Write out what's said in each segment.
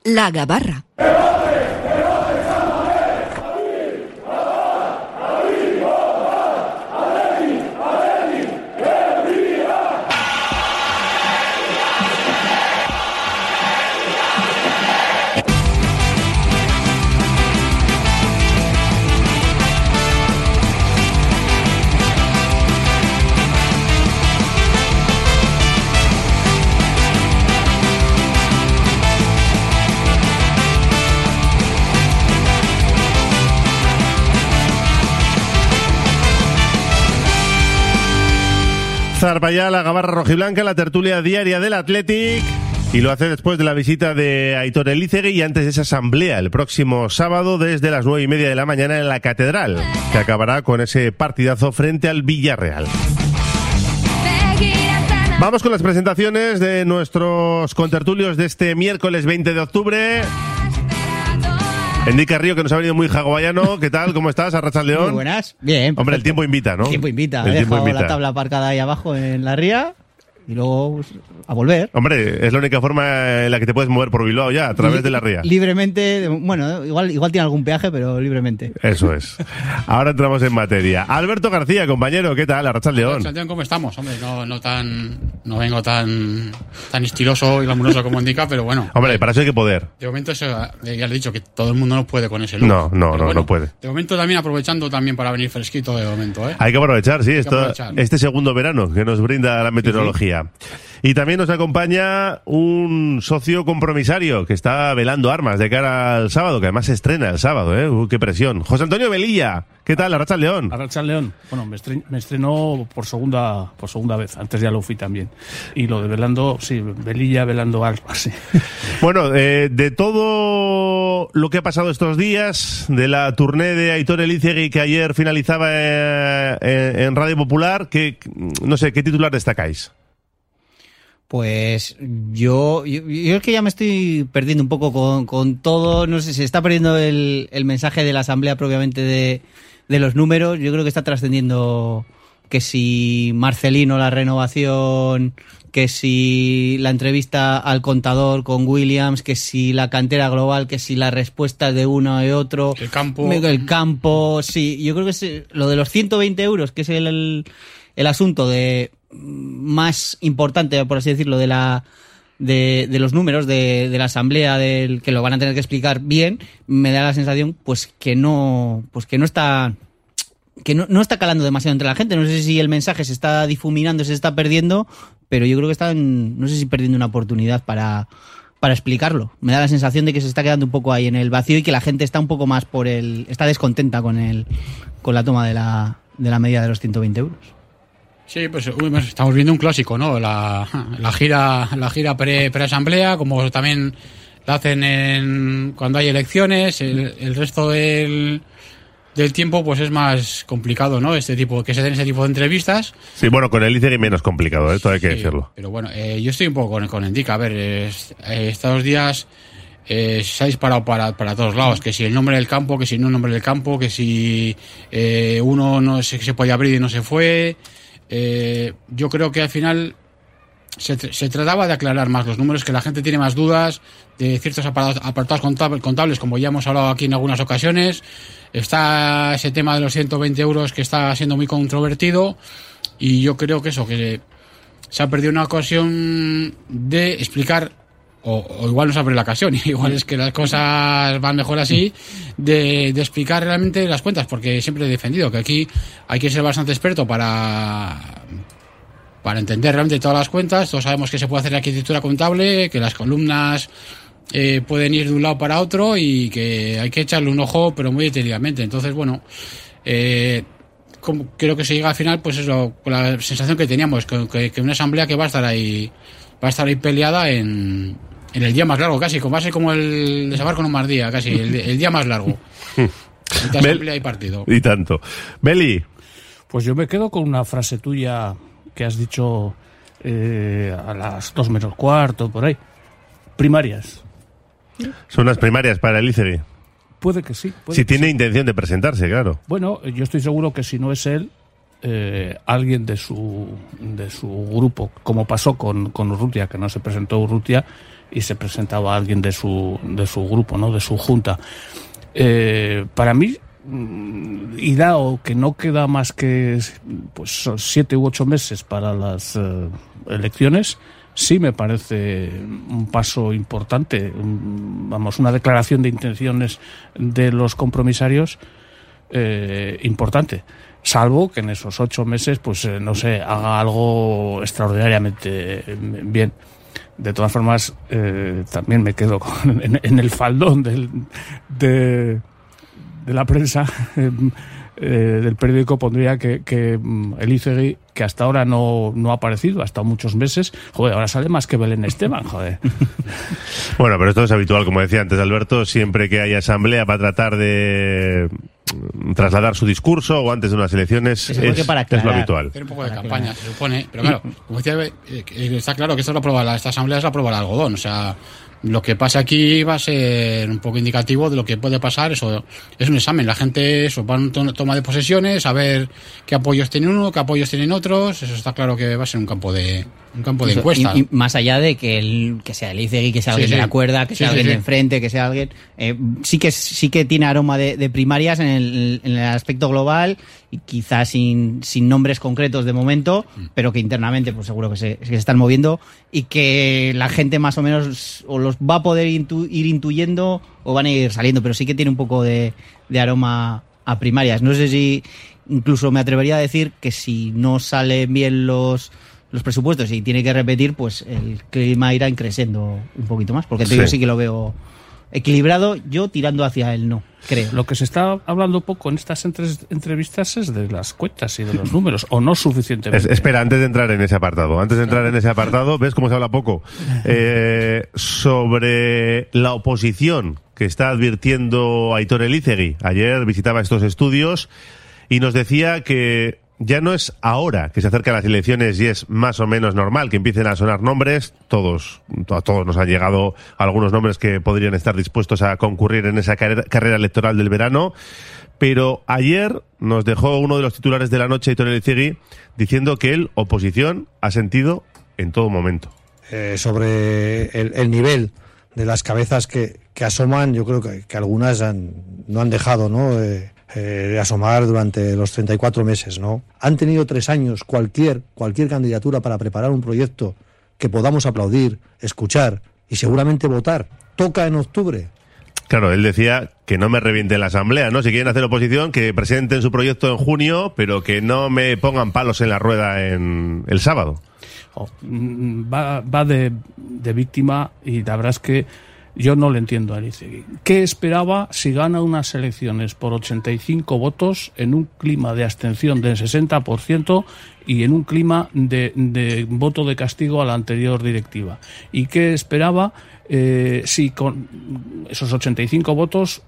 La Gabarra. Zarpa ya la Gabarra rojiblanca, la tertulia diaria del Athletic, y lo hace después de la visita de Aitor Elizegui y antes de esa asamblea el próximo sábado desde las 9:30 de la mañana en la Catedral, que acabará con ese partidazo frente al Villarreal. Vamos con las presentaciones de nuestros contertulios de este miércoles 20 de octubre. Endica Río, que nos ha venido muy hawaiano. ¿Qué tal? ¿Cómo estás? Arratsaldeón. Muy buenas. Bien. Hombre, el tiempo invita, ¿no? El tiempo invita. El He tiempo dejado invita. la tabla aparcada ahí abajo en la ría y luego pues, a volver. Hombre, es la única forma en la que te puedes mover por Bilbao ya, a través de la ría. Libremente. Bueno, igual tiene algún peaje, pero libremente. Eso es. Ahora entramos en materia. Alberto García, compañero, ¿qué tal? Arratsaldeón. Arratsaldeón, ¿cómo estamos? Hombre, no vengo tan estiloso y glamuroso como indica, pero bueno. Hombre, para eso hay que poder. De momento, eso, ya le he dicho que todo el mundo no puede con ese look. No puede. De momento también aprovechando también para venir fresquito de momento, ¿eh? Hay que aprovechar, sí, aprovechar. Este segundo verano que nos brinda la meteorología. Y también nos acompaña un socio compromisario que está velando armas de cara al sábado, que además se estrena el sábado, ¿eh? ¡Qué presión! José Antonio Velilla, ¿qué tal? Arratsaldeón. Arratsaldeón. Bueno, me estrenó por segunda vez. Antes ya lo fui también. Y lo de velando, sí, Velilla velando armas, sí. Bueno, de todo lo que ha pasado estos días, de la tournée de Aitor Elizegui que ayer finalizaba en Radio Popular, no sé, ¿qué titular destacáis? Pues yo es que ya me estoy perdiendo un poco con todo. No sé, se está perdiendo el mensaje de la asamblea propiamente de los números. Yo creo que está trascendiendo que si Marcelino la renovación, que si la entrevista al contador con Williams, que si la cantera global, que si las respuestas de uno y otro. El campo, sí. Yo creo que es lo de los 120 euros, que es el asunto de más importante, por así decirlo, de los números de la asamblea, que lo van a tener que explicar bien. Me da la sensación pues que no está calando demasiado entre la gente. No sé si el mensaje se está difuminando, se está perdiendo, pero yo creo que están, no sé si perdiendo una oportunidad para explicarlo. Me da la sensación de que se está quedando un poco ahí en el vacío y que la gente está un poco más está descontenta con la toma de la medida de los 120 euros. Sí, pues estamos viendo un clásico, ¿no? La gira pre-asamblea, como también la hacen cuando hay elecciones. El resto del tiempo pues es más complicado, ¿no? Que se den ese tipo de entrevistas. Sí, bueno, con Elizegui menos complicado, esto hay que decirlo. Pero bueno, yo estoy un poco con Endica. A ver, estos días se ha disparado para todos lados, que si el nombre del campo, que si no el nombre del campo, que si uno no sé, que se podía abrir y no se fue. Yo creo que al final se trataba de aclarar más los números, que la gente tiene más dudas de ciertos apartados contables, como ya hemos hablado aquí en algunas ocasiones. Está ese tema de los 120 euros que está siendo muy controvertido, y yo creo que se ha perdido una ocasión de explicar, o igual no se abre la ocasión, igual es que las cosas van mejor así, de explicar realmente las cuentas, porque siempre he defendido que aquí hay que ser bastante experto para entender realmente todas las cuentas. Todos sabemos que se puede hacer arquitectura contable, que las columnas pueden ir de un lado para otro y que hay que echarle un ojo, pero muy detenidamente. Entonces, bueno, creo que se llega al final, pues eso, con la sensación que teníamos, que una asamblea que va a estar ahí peleada en el día más largo, casi, como va a ser como el desembarco en Normandía, casi, el día más largo. Entre asamblea y partido. Y tanto. Beli. Pues yo me quedo con una frase tuya que has dicho a las 2 menos cuarto, por ahí. Primarias. Son las primarias para Elizegui. Puede que sí. Si tiene intención de presentarse, claro. Bueno, yo estoy seguro que si no es él, alguien de su grupo, como pasó con Urrutia, que no se presentó Urrutia, y se presentaba alguien de su grupo, ¿no? De su junta. Para mí, y dado que no queda más que pues 7 u 8 meses para las elecciones, sí me parece un paso importante, una declaración de intenciones de los compromisarios importante, salvo que en esos 8 meses pues no sé, haga algo extraordinariamente bien. De todas formas, también me quedo en el faldón de la prensa, del periódico, pondría que Elizegui, que hasta ahora no ha aparecido, ha estado muchos meses, joder, ahora sale más que Belén Esteban, joder. Bueno, pero esto es habitual, como decía antes Alberto, siempre que hay asamblea para tratar de trasladar su discurso o antes de unas elecciones es lo habitual. Hacer un poco de campaña, se supone, pero claro, como decía, está claro que esta asamblea es la prueba del algodón, o sea, lo que pasa aquí va a ser un poco indicativo de lo que puede pasar. Eso es un examen. La gente va a un toma de posesiones, a ver qué apoyos tiene uno, qué apoyos tienen otros. Eso está claro que va a ser un campo de encuesta. Y más allá de que sea Elizegui, que sea alguien de la cuerda, que sea alguien de enfrente, que sea alguien... sí que tiene aroma de primarias en el aspecto global, y quizás sin nombres concretos de momento, pero que internamente pues seguro que se están moviendo, y que la gente más o menos o los va a poder ir intuyendo o van a ir saliendo, pero sí que tiene un poco de aroma a primarias. No sé si incluso me atrevería a decir que si no salen bien los presupuestos y tiene que repetir, pues el clima irá creciendo un poquito más, porque yo sí que lo veo equilibrado, yo tirando hacia el no, creo. Lo que se está hablando poco en estas entrevistas es de las cuentas y de los números, o no suficientemente. Espera, antes de entrar en ese apartado, ¿ves cómo se habla poco? Sobre la oposición que está advirtiendo Aitor Elizegui. Ayer visitaba estos estudios y nos decía que ya no es ahora que se acercan las elecciones y es más o menos normal que empiecen a sonar nombres. A todos nos han llegado algunos nombres que podrían estar dispuestos a concurrir en esa carrera electoral del verano. Pero ayer nos dejó uno de los titulares de la noche, Aitor Elizegui, diciendo que él, oposición, ha sentido en todo momento. Sobre el nivel de las cabezas que asoman, yo creo que algunas no han dejado, ¿no?, de asomar durante los 34 meses, ¿no? Han tenido 3 años cualquier candidatura para preparar un proyecto que podamos aplaudir, escuchar y seguramente votar. Toca en octubre. Claro, él decía que no me revienten la asamblea, ¿no? Si quieren hacer oposición, que presenten su proyecto en junio, pero que no me pongan palos en la rueda en el sábado. Va de víctima, y la verdad es que yo no le entiendo a Elizegui. ¿Qué esperaba si gana unas elecciones por 85 votos en un clima de abstención del 60% y en un clima de voto de castigo a la anterior directiva? ¿Y qué esperaba si con esos 85 votos,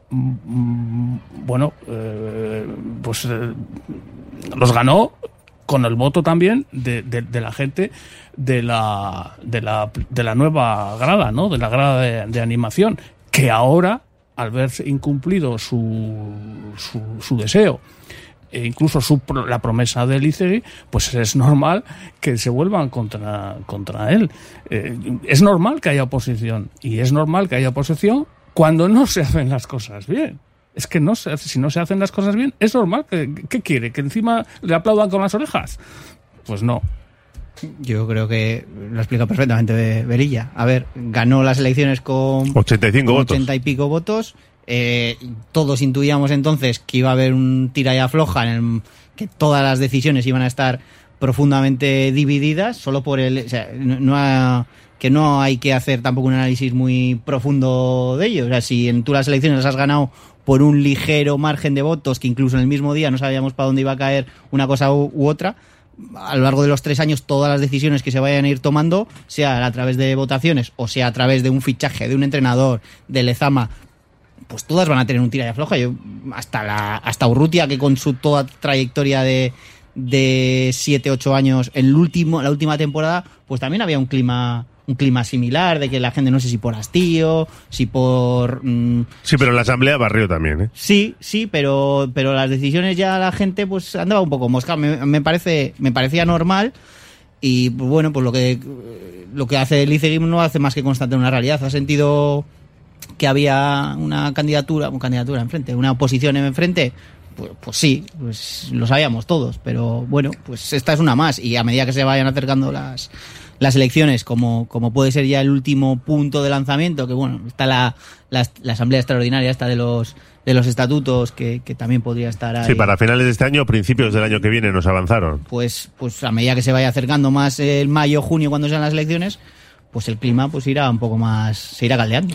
los ganó con el voto también de la gente de la nueva grada, ¿no?, de la grada de animación, que ahora, al verse incumplido su deseo, e incluso la promesa de Elizegui, pues es normal que se vuelvan contra él. Es normal que haya oposición, y es normal que haya oposición cuando no se hacen las cosas bien. Es que si no se hacen las cosas bien, es normal. ¿Qué quiere? ¿Que encima le aplaudan con las orejas? Pues no. Yo creo que lo explica perfectamente Berilla. A ver, ganó las elecciones con 85 votos. 80 y pico votos. Todos intuíamos entonces que iba a haber un tira y afloja, que todas las decisiones iban a estar profundamente divididas, solo por el... O sea, que no hay que hacer tampoco un análisis muy profundo de ello. O sea, si tú las elecciones las has ganado por un ligero margen de votos, que incluso en el mismo día no sabíamos para dónde iba a caer una cosa u otra, a lo largo de los 3 años todas las decisiones que se vayan a ir tomando, sea a través de votaciones o sea a través de un fichaje, de un entrenador, de Lezama, pues todas van a tener un tira y afloja. Hasta Urrutia, que con su toda trayectoria de 7-8 años en la última temporada, pues también había un clima similar, de que la gente, no sé si por hastío, si por... Sí, pero la asamblea barrió también, ¿eh? Sí, pero las decisiones ya la gente pues andaba un poco mosca. Me parecía normal, y pues bueno, pues lo que hace Elizegui no hace más que constatar una realidad. Ha sentido que había una candidatura enfrente, una oposición enfrente. Pues sí, pues lo sabíamos todos, pero bueno, pues esta es una más, y a medida que se vayan acercando las elecciones, como puede ser ya el último punto de lanzamiento, que bueno, está la asamblea extraordinaria esta de los estatutos, que también podría estar ahí. Sí, para finales de este año o principios del año que viene nos avanzaron. Pues a medida que se vaya acercando más el mayo, junio, cuando sean las elecciones, pues el clima pues irá un poco más, se irá caldeando.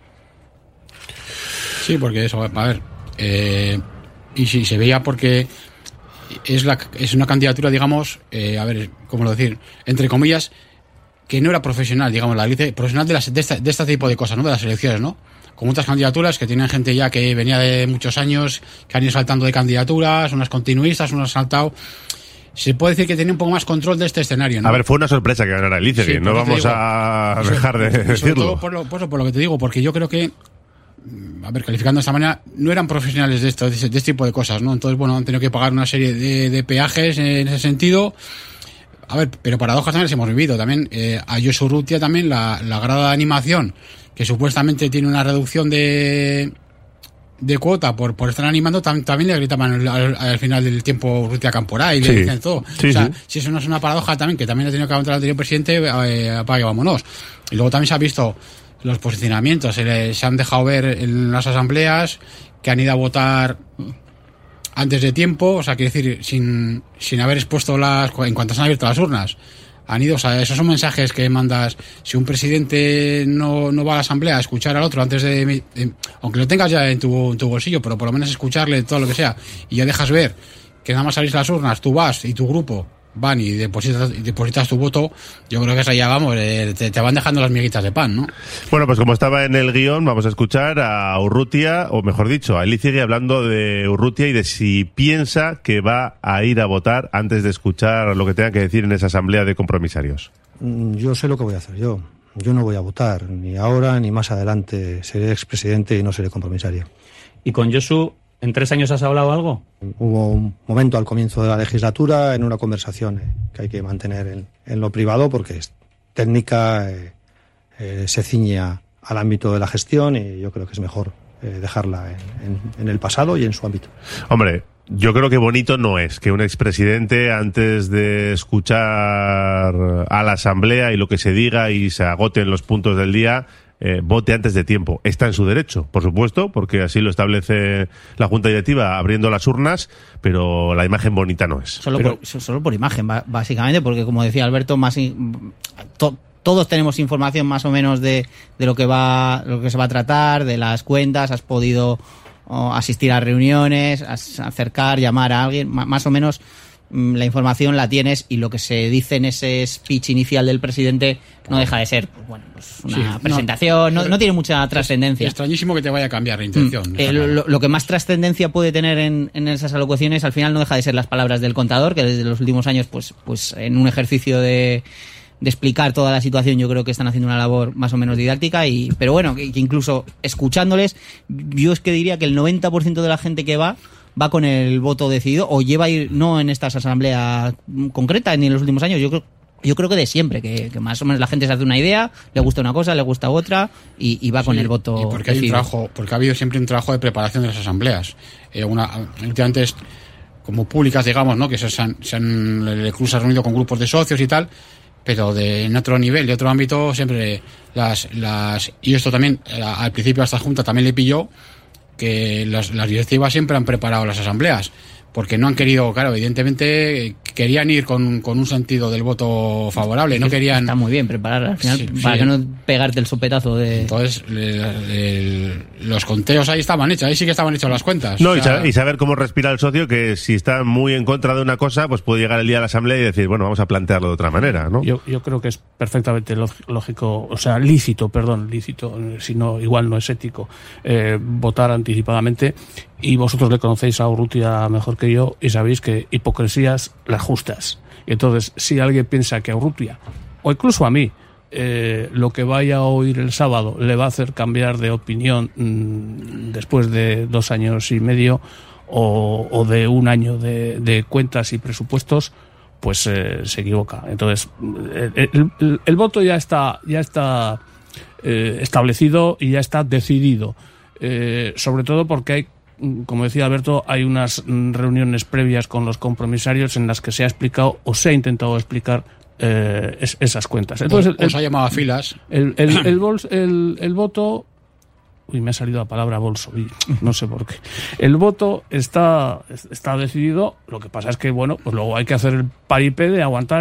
Sí, porque eso, a ver, y si se veía, porque es una candidatura, digamos, a ver, ¿cómo decir? Entre comillas, que no era profesional, digamos, la élite profesional de este tipo de cosas, ¿no? De las elecciones, ¿no? Con muchas candidaturas que tienen gente ya que venía de muchos años, que han ido saltando de candidaturas, unas continuistas, unas han saltado. Se puede decir que tenía un poco más control de este escenario, ¿no? A ver, fue una sorpresa que ganara Elizegui, sí, no vamos a dejar de decirlo. Sobre todo por lo que te digo, porque yo creo que, a ver, calificando de esta manera, no eran profesionales de este tipo de cosas, ¿no? Entonces, bueno, han tenido que pagar una serie de peajes en ese sentido. A ver, pero paradojas también las hemos vivido. También a Josu Urrutia también, la grada de animación, que supuestamente tiene una reducción de cuota por estar animando, también le gritaban al final del tiempo Urrutia Camporá y le dicen todo. Sí, o sea, sí. Si eso no es una paradoja también, que también ha tenido que aguantar el anterior presidente, apague, vámonos. Y luego también se ha visto los posicionamientos, se han dejado ver en las asambleas que han ido a votar antes de tiempo, o sea, quiere decir, sin haber expuesto en cuanto se han abierto las urnas. Han ido, o sea, esos son mensajes que mandas. Si un presidente no va a la asamblea a escuchar al otro antes de aunque lo tengas ya en tu bolsillo, pero por lo menos escucharle todo lo que sea, y ya dejas ver que nada más abrís las urnas, tú vas y tu grupo van y depositas tu voto, yo creo que eso ya vamos, te van dejando las miguitas de pan, ¿no? Bueno, pues como estaba en el guión, vamos a escuchar a Urrutia, o mejor dicho, a Elizegui hablando de Urrutia y de si piensa que va a ir a votar antes de escuchar lo que tenga que decir en esa asamblea de compromisarios. Yo sé lo que voy a hacer yo. Yo no voy a votar, ni ahora ni más adelante. Seré expresidente y no seré compromisario. ¿Y con Josu, en 3 años has hablado algo? Hubo un momento al comienzo de la legislatura en una conversación que hay que mantener en lo privado, porque es técnica, se ciñe al ámbito de la gestión, y yo creo que es mejor dejarla en el pasado y en su ámbito. Hombre, yo creo que bonito no es que un expresidente, antes de escuchar a la asamblea y lo que se diga y se agoten los puntos del día, vote antes de tiempo. Está en su derecho, por supuesto, porque así lo establece la Junta Directiva abriendo las urnas, pero la imagen bonita no es. Solo por imagen, básicamente, porque como decía Alberto, todos tenemos información más o menos de lo que se va a tratar, de las cuentas, has podido asistir a reuniones, acercar, llamar a alguien, más o menos la información la tienes, y lo que se dice en ese speech inicial del presidente no deja de ser una presentación, no tiene mucha trascendencia. Es extrañísimo que te vaya a cambiar la intención. Lo que más trascendencia puede tener en esas alocuciones al final no deja de ser las palabras del contador, que desde los últimos años pues en un ejercicio de explicar toda la situación, yo creo que están haciendo una labor más o menos didáctica, pero bueno, que incluso escuchándoles, yo es que diría que el 90% de la gente que va con el voto decidido, o lleva a ir, no en estas asambleas concretas ni en los últimos años, yo creo que de siempre, que más o menos la gente se hace una idea, le gusta una cosa, le gusta otra, y va con el voto. Y porque hay un trabajo, porque ha habido siempre un trabajo de preparación de las asambleas. Últimamente, como públicas, digamos, ¿no? Que el club se ha reunido con grupos de socios y tal, pero en otro nivel, de otro ámbito, siempre y esto también, al principio a esta junta también le pilló, que las directivas siempre han preparado las asambleas, porque no han querido, claro, evidentemente querían ir con un sentido del voto favorable, no querían... Está muy bien preparar al final, para que no pegarte el sopetazo de... Entonces, los conteos ahí estaban hechos, ahí sí que estaban hechas las cuentas. No, y saber cómo respira el socio, que si está muy en contra de una cosa, pues puede llegar el día de la asamblea y decir, bueno, vamos a plantearlo de otra manera, ¿no? Yo creo que es perfectamente lógico, o sea, lícito, si no, igual no es ético, votar anticipadamente. Y vosotros le conocéis a Urrutia mejor que yo y sabéis que hipocresías las justas. Y entonces, si alguien piensa que a Urrutia, o incluso a mí, lo que vaya a oír el sábado le va a hacer cambiar de opinión después de 2 años y medio o de 1 año de cuentas y presupuestos, pues se equivoca. Entonces, el voto ya está establecido y ya está decidido. Sobre todo porque hay, como decía Alberto, hay unas reuniones previas con los compromisarios en las que se ha explicado o se ha intentado explicar esas cuentas. Entonces, os ha llamado a filas. El voto... Uy, me ha salido la palabra bolso, no sé por qué. El voto está decidido, lo que pasa es que, bueno, pues luego hay que hacer el paripé de aguantar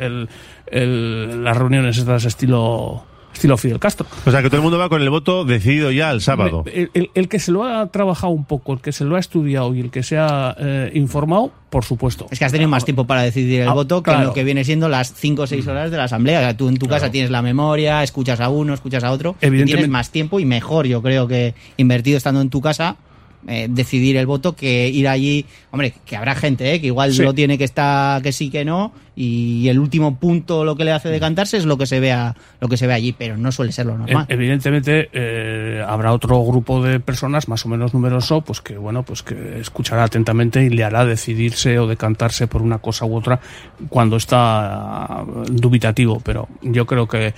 las reuniones estas estilo Fidel Castro. O sea, que todo el mundo va con el voto decidido ya el sábado. El que se lo ha trabajado un poco, el que se lo ha estudiado y el que se ha informado, por supuesto. Es que has tenido más tiempo para decidir el voto que lo que viene siendo las 5 o 6 horas de la asamblea. O sea, tú en tu casa tienes la memoria, escuchas a uno, escuchas a otro, y tienes más tiempo y mejor, yo creo, que invertido estando en tu casa, decidir el voto que ir allí. Hombre, que habrá gente que igual lo tiene que estar que sí, que no, y el último punto lo que le hace decantarse es lo que se ve allí, pero no suele ser lo normal. Evidentemente habrá otro grupo de personas más o menos numeroso, pues que que escuchará atentamente y le hará decidirse o decantarse por una cosa u otra cuando está dubitativo, pero yo creo que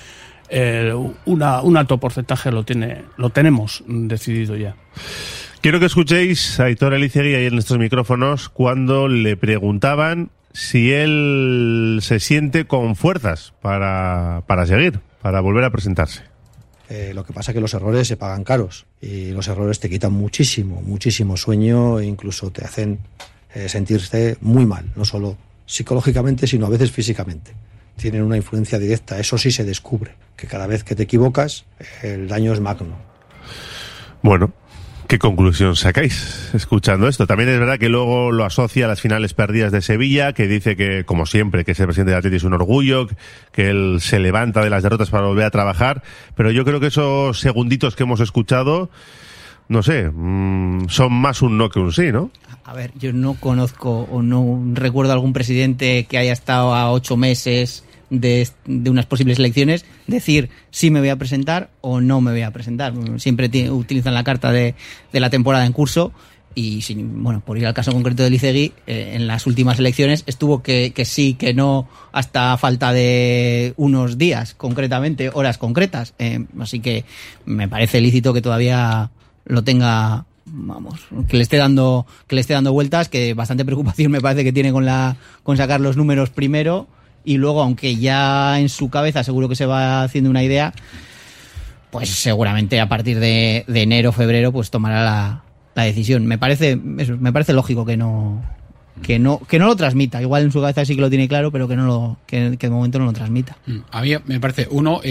un alto porcentaje lo tenemos decidido ya. Quiero que escuchéis a Aitor Elizegui ahí en estos micrófonos cuando le preguntaban si él se siente con fuerzas para seguir, para volver a presentarse. Lo que pasa es que los errores se pagan caros y los errores te quitan muchísimo sueño e incluso te hacen sentirte muy mal, no solo psicológicamente, sino a veces físicamente. Tienen una influencia directa, eso sí se descubre, que cada vez que te equivocas el daño es magno. Bueno, ¿qué conclusión sacáis escuchando esto? También es verdad que luego lo asocia a las finales perdidas de Sevilla, que dice que, como siempre, que ser presidente del Atleti es un orgullo, que él se levanta de las derrotas para volver a trabajar, pero yo creo que esos segunditos que hemos escuchado, no sé, son más un no que un sí, ¿no? A ver, yo no conozco o no recuerdo algún presidente que haya estado a 8 meses de unas posibles elecciones decir si me voy a presentar o no me voy a presentar. Siempre utilizan la carta de la temporada en curso y, por ir al caso concreto de Elizegui, en las últimas elecciones estuvo que sí, que no, hasta falta de unos días, concretamente, horas concretas. Así que me parece lícito que todavía lo tenga, que le esté dando vueltas, que bastante preocupación me parece que tiene con sacar los números primero. Y luego, aunque ya en su cabeza seguro que se va haciendo una idea, pues seguramente a partir de enero, febrero, pues tomará la decisión. Me parece lógico que no lo transmita. Igual en su cabeza sí que lo tiene claro, pero que de momento no lo transmita. A mí me parece,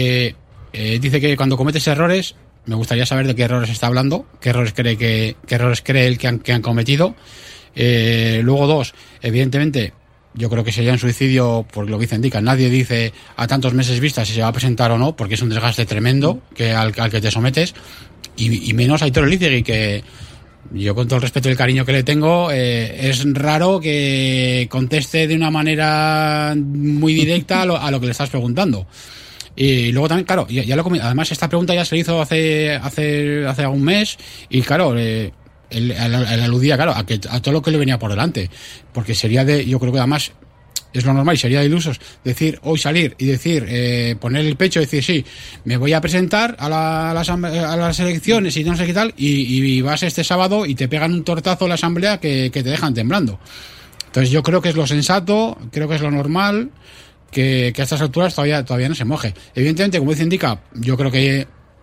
dice que cuando cometes errores, me gustaría saber de qué errores está hablando, qué errores cree él que han cometido. Luego 2, evidentemente, yo creo que sería un suicidio, por lo que indica. Nadie dice a tantos meses vista si se va a presentar o no, porque es un desgaste tremendo al que te sometes. Y menos a Aitor Elizegui, que yo, con todo el respeto y el cariño que le tengo, es raro que conteste de una manera muy directa a lo que le estás preguntando. Y luego también, claro, además esta pregunta ya se le hizo hace algún mes, y claro, él aludía, claro, a todo lo que le venía por delante, porque yo creo que además es lo normal y sería de ilusos decir hoy, salir y decir, poner el pecho y decir sí, me voy a presentar a las elecciones y no sé qué tal, y vas este sábado y te pegan un tortazo a la asamblea que te dejan temblando. Entonces yo creo que es lo sensato, creo que es lo normal, que a estas alturas todavía no se moje. Evidentemente, como dice Indica, yo creo que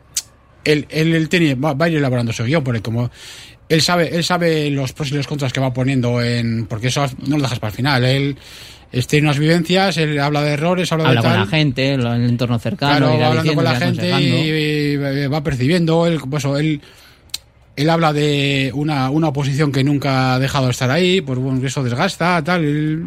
él tiene, va a ir elaborando su guión, porque como él sabe los pros y los contras que va poniendo porque eso no lo dejas para el final. Él tiene unas vivencias, él habla de errores, habla de tal, con la gente, en el entorno cercano, claro, va hablando con la gente y va percibiendo. Él habla de una oposición que nunca ha dejado de estar ahí, pues bueno, eso desgasta, tal.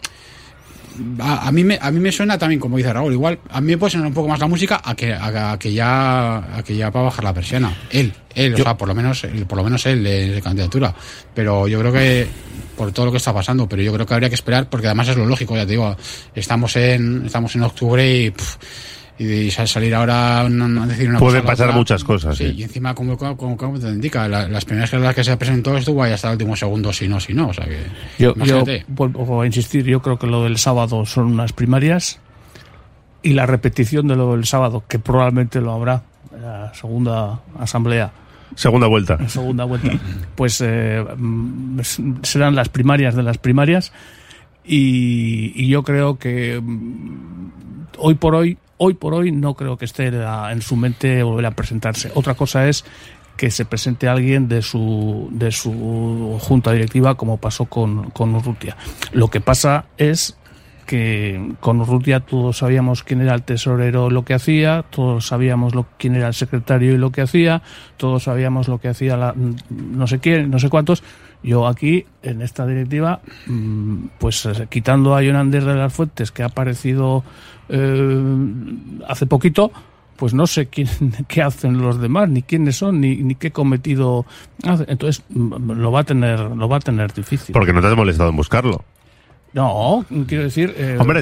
A mí me suena también, como dice Raúl, igual a mí me puede sonar un poco más la música a que ya va a bajar la persiana. Él, o sea, por lo menos él de candidatura. Pero yo creo que por todo lo que está pasando, pero yo creo que habría que esperar, porque además es lo lógico, ya te digo, estamos en octubre y y salir ahora a decir una Pueden cosa. pasar muchas cosas. Sí, y encima, como te indica, las primeras carreras que se presentó estuvo ahí hasta el último segundo, si no. O sea que. Yo vuelvo a insistir, yo creo que lo del sábado son unas primarias y la repetición de lo del sábado, que probablemente lo habrá en la segunda asamblea. Segunda vuelta. Pues serán las primarias de las primarias y yo creo que hoy por hoy no creo que esté en su mente volver a presentarse. Otra cosa es que se presente alguien de su junta directiva, como pasó con Urrutia. Lo que pasa es que con Urrutia todos sabíamos quién era el tesorero, lo que hacía, todos sabíamos quién era el secretario y lo que hacía, todos sabíamos lo que hacía no sé quién, no sé cuántos. Yo aquí, en esta directiva, pues quitando a Jonander de las Fuentes, que ha aparecido hace poquito, pues no sé qué hacen los demás, ni quiénes son, ni qué cometido hacen. Entonces lo va a tener difícil. Porque no te has molestado en buscarlo. No, quiero decir... Hombre,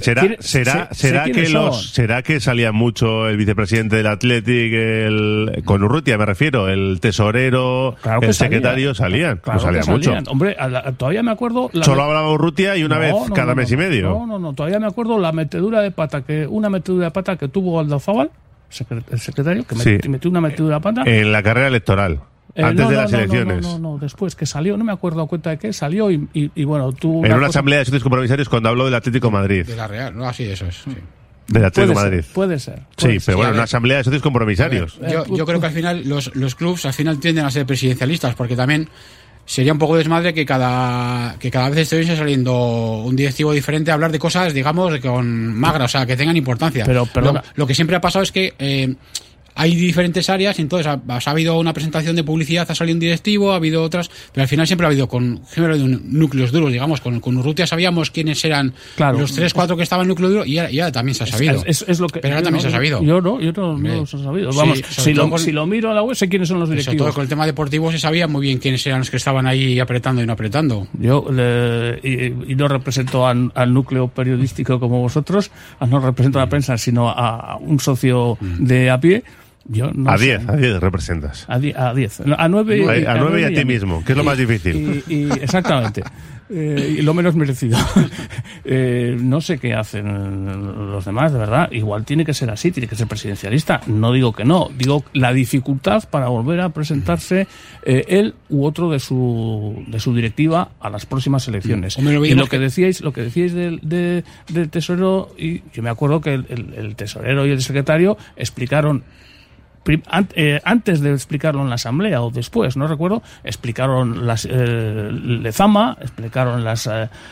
¿será que salía mucho el vicepresidente del Athletic, con Urrutia me refiero, el tesorero, claro, el secretario, salían? Claro, no salía mucho. Hombre, todavía me acuerdo... Solo hablaba Urrutia y una vez cada mes y medio. No, todavía me acuerdo una metedura de pata que tuvo Aldazábal, el secretario, que metió una metedura de pata... En la carrera electoral. Antes de las elecciones. No, después que salió, no me acuerdo a cuenta de qué, salió y bueno, tú... En una asamblea de socios compromisarios cuando habló del Atlético de Madrid. De la Real, no, así eso es. Sí. Del Atlético de Madrid. Puede ser. Sí, pero bueno, una asamblea de socios compromisarios. Yo creo que al final los clubs al final tienden a ser presidencialistas, porque también sería un poco desmadre que cada vez estuviese saliendo un directivo diferente a hablar de cosas, digamos, con magra, o sea, que tengan importancia. Pero lo que siempre ha pasado es que... hay diferentes áreas, entonces ha habido una presentación de publicidad, ha salido un directivo, ha habido otras, pero al final siempre ha habido núcleos duros, digamos, con Urrutia sabíamos quiénes eran los 3-4 que estaban en núcleo duro y ahora también se ha sabido. Es lo que, pero ahora también se ha sabido. Yo no los he sabido. Vamos, si lo miro a la web sé quiénes son los directivos. Sobre todo con el tema deportivo se sabía muy bien quiénes eran los que estaban ahí apretando y no apretando. Yo y no represento al núcleo periodístico como vosotros, no represento a la prensa, sino a un socio de a pie. Yo no a 10 representas. A 10. A 9 y a ti mismo, que es lo más difícil. Exactamente. Y lo menos merecido. No sé qué hacen los demás, de verdad. Igual tiene que ser así, tiene que ser presidencialista. No digo que no. Digo la dificultad para volver a presentarse él u otro de su directiva a las próximas elecciones. Y lo que decíais del tesorero, y yo me acuerdo que el tesorero y el secretario explicaron antes de explicarlo en la asamblea o después, no recuerdo, explicaron las Lezama, explicaron las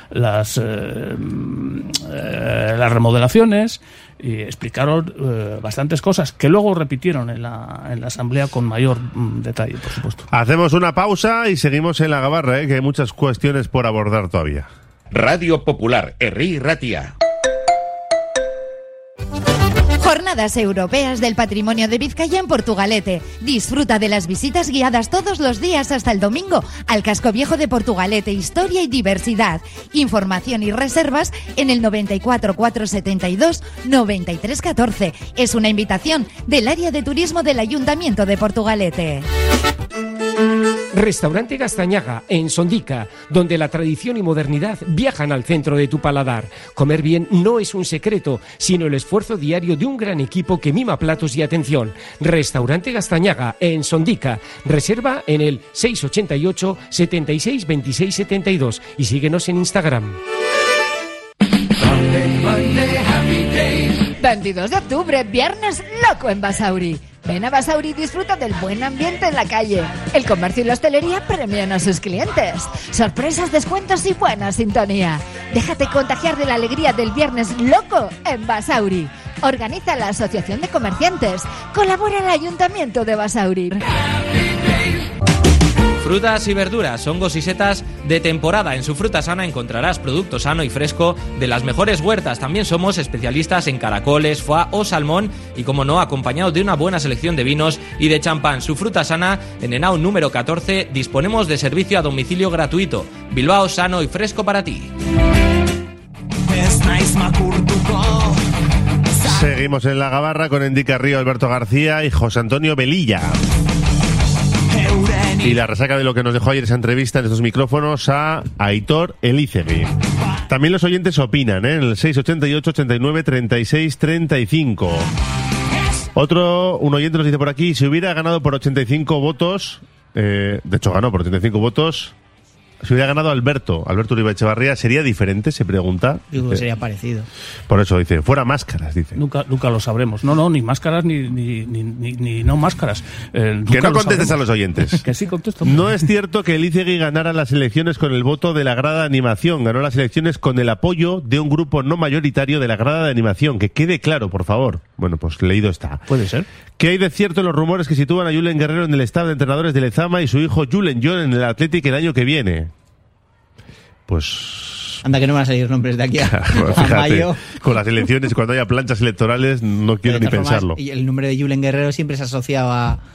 remodelaciones y explicaron bastantes cosas que luego repitieron en la asamblea con mayor detalle, por supuesto. Hacemos una pausa y seguimos en la gabarra, que hay muchas cuestiones por abordar todavía. Radio Popular, Herri Ratia. Jornadas Europeas del Patrimonio de Vizcaya en Portugalete. Disfruta de las visitas guiadas todos los días hasta el domingo al Casco Viejo de Portugalete, historia y diversidad. Información y reservas en el 94 472 93 14. Es una invitación del área de turismo del Ayuntamiento de Portugalete. Restaurante Gastañaga, en Sondica, donde la tradición y modernidad viajan al centro de tu paladar. Comer bien no es un secreto, sino el esfuerzo diario de un gran equipo que mima platos y atención. Restaurante Gastañaga, en Sondica. Reserva en el 688 76 26 72 y síguenos en Instagram. 22 de octubre, viernes loco en Basauri. Ven a Basauri y disfruta del buen ambiente en la calle. El comercio y la hostelería premian a sus clientes. Sorpresas, descuentos y buena sintonía. Déjate contagiar de la alegría del viernes loco en Basauri. Organiza la Asociación de Comerciantes. Colabora el Ayuntamiento de Basauri. Frutas y verduras, hongos y setas de temporada. En su Fruta Sana encontrarás producto sano y fresco de las mejores huertas. También somos especialistas en caracoles, foie o salmón y, como no, acompañado de una buena selección de vinos y de champán. Su Fruta Sana, en Henao número 14, disponemos de servicio a domicilio gratuito. Bilbao, sano y fresco para ti. Seguimos en la gabarra con Endica Río, Alberto García y José Antonio Velilla. Y la resaca de lo que nos dejó ayer esa entrevista en estos micrófonos a Aitor Elizegui. También los oyentes opinan, en el 688 89 36 35. Un oyente nos dice por aquí, si hubiera ganado por 85 votos, de hecho ganó por 85 votos, si hubiera ganado Alberto Uribe Echevarría, ¿sería diferente? Se pregunta. Yo creo que sería parecido. Por eso dice, fuera máscaras, dice. Nunca lo sabremos. No, ni máscaras ni no máscaras. Que no contestes a los oyentes. Que sí contesto. No es cierto que Elizegui ganara las elecciones con el voto de la grada de animación. Ganó las elecciones con el apoyo de un grupo no mayoritario de la grada de animación. Que quede claro, por favor. Bueno, pues leído está. Puede ser. ¿Qué hay de cierto en los rumores que sitúan a Julen Guerrero en el staff de entrenadores de Lezama y su hijo Julen John en el Athletic el año que viene? Pues... Anda que no van a salir nombres de aquí a fíjate, mayo. Con las elecciones, cuando haya planchas electorales, no quiero ni pensarlo. Y el nombre de Julen Guerrero siempre se ha asociado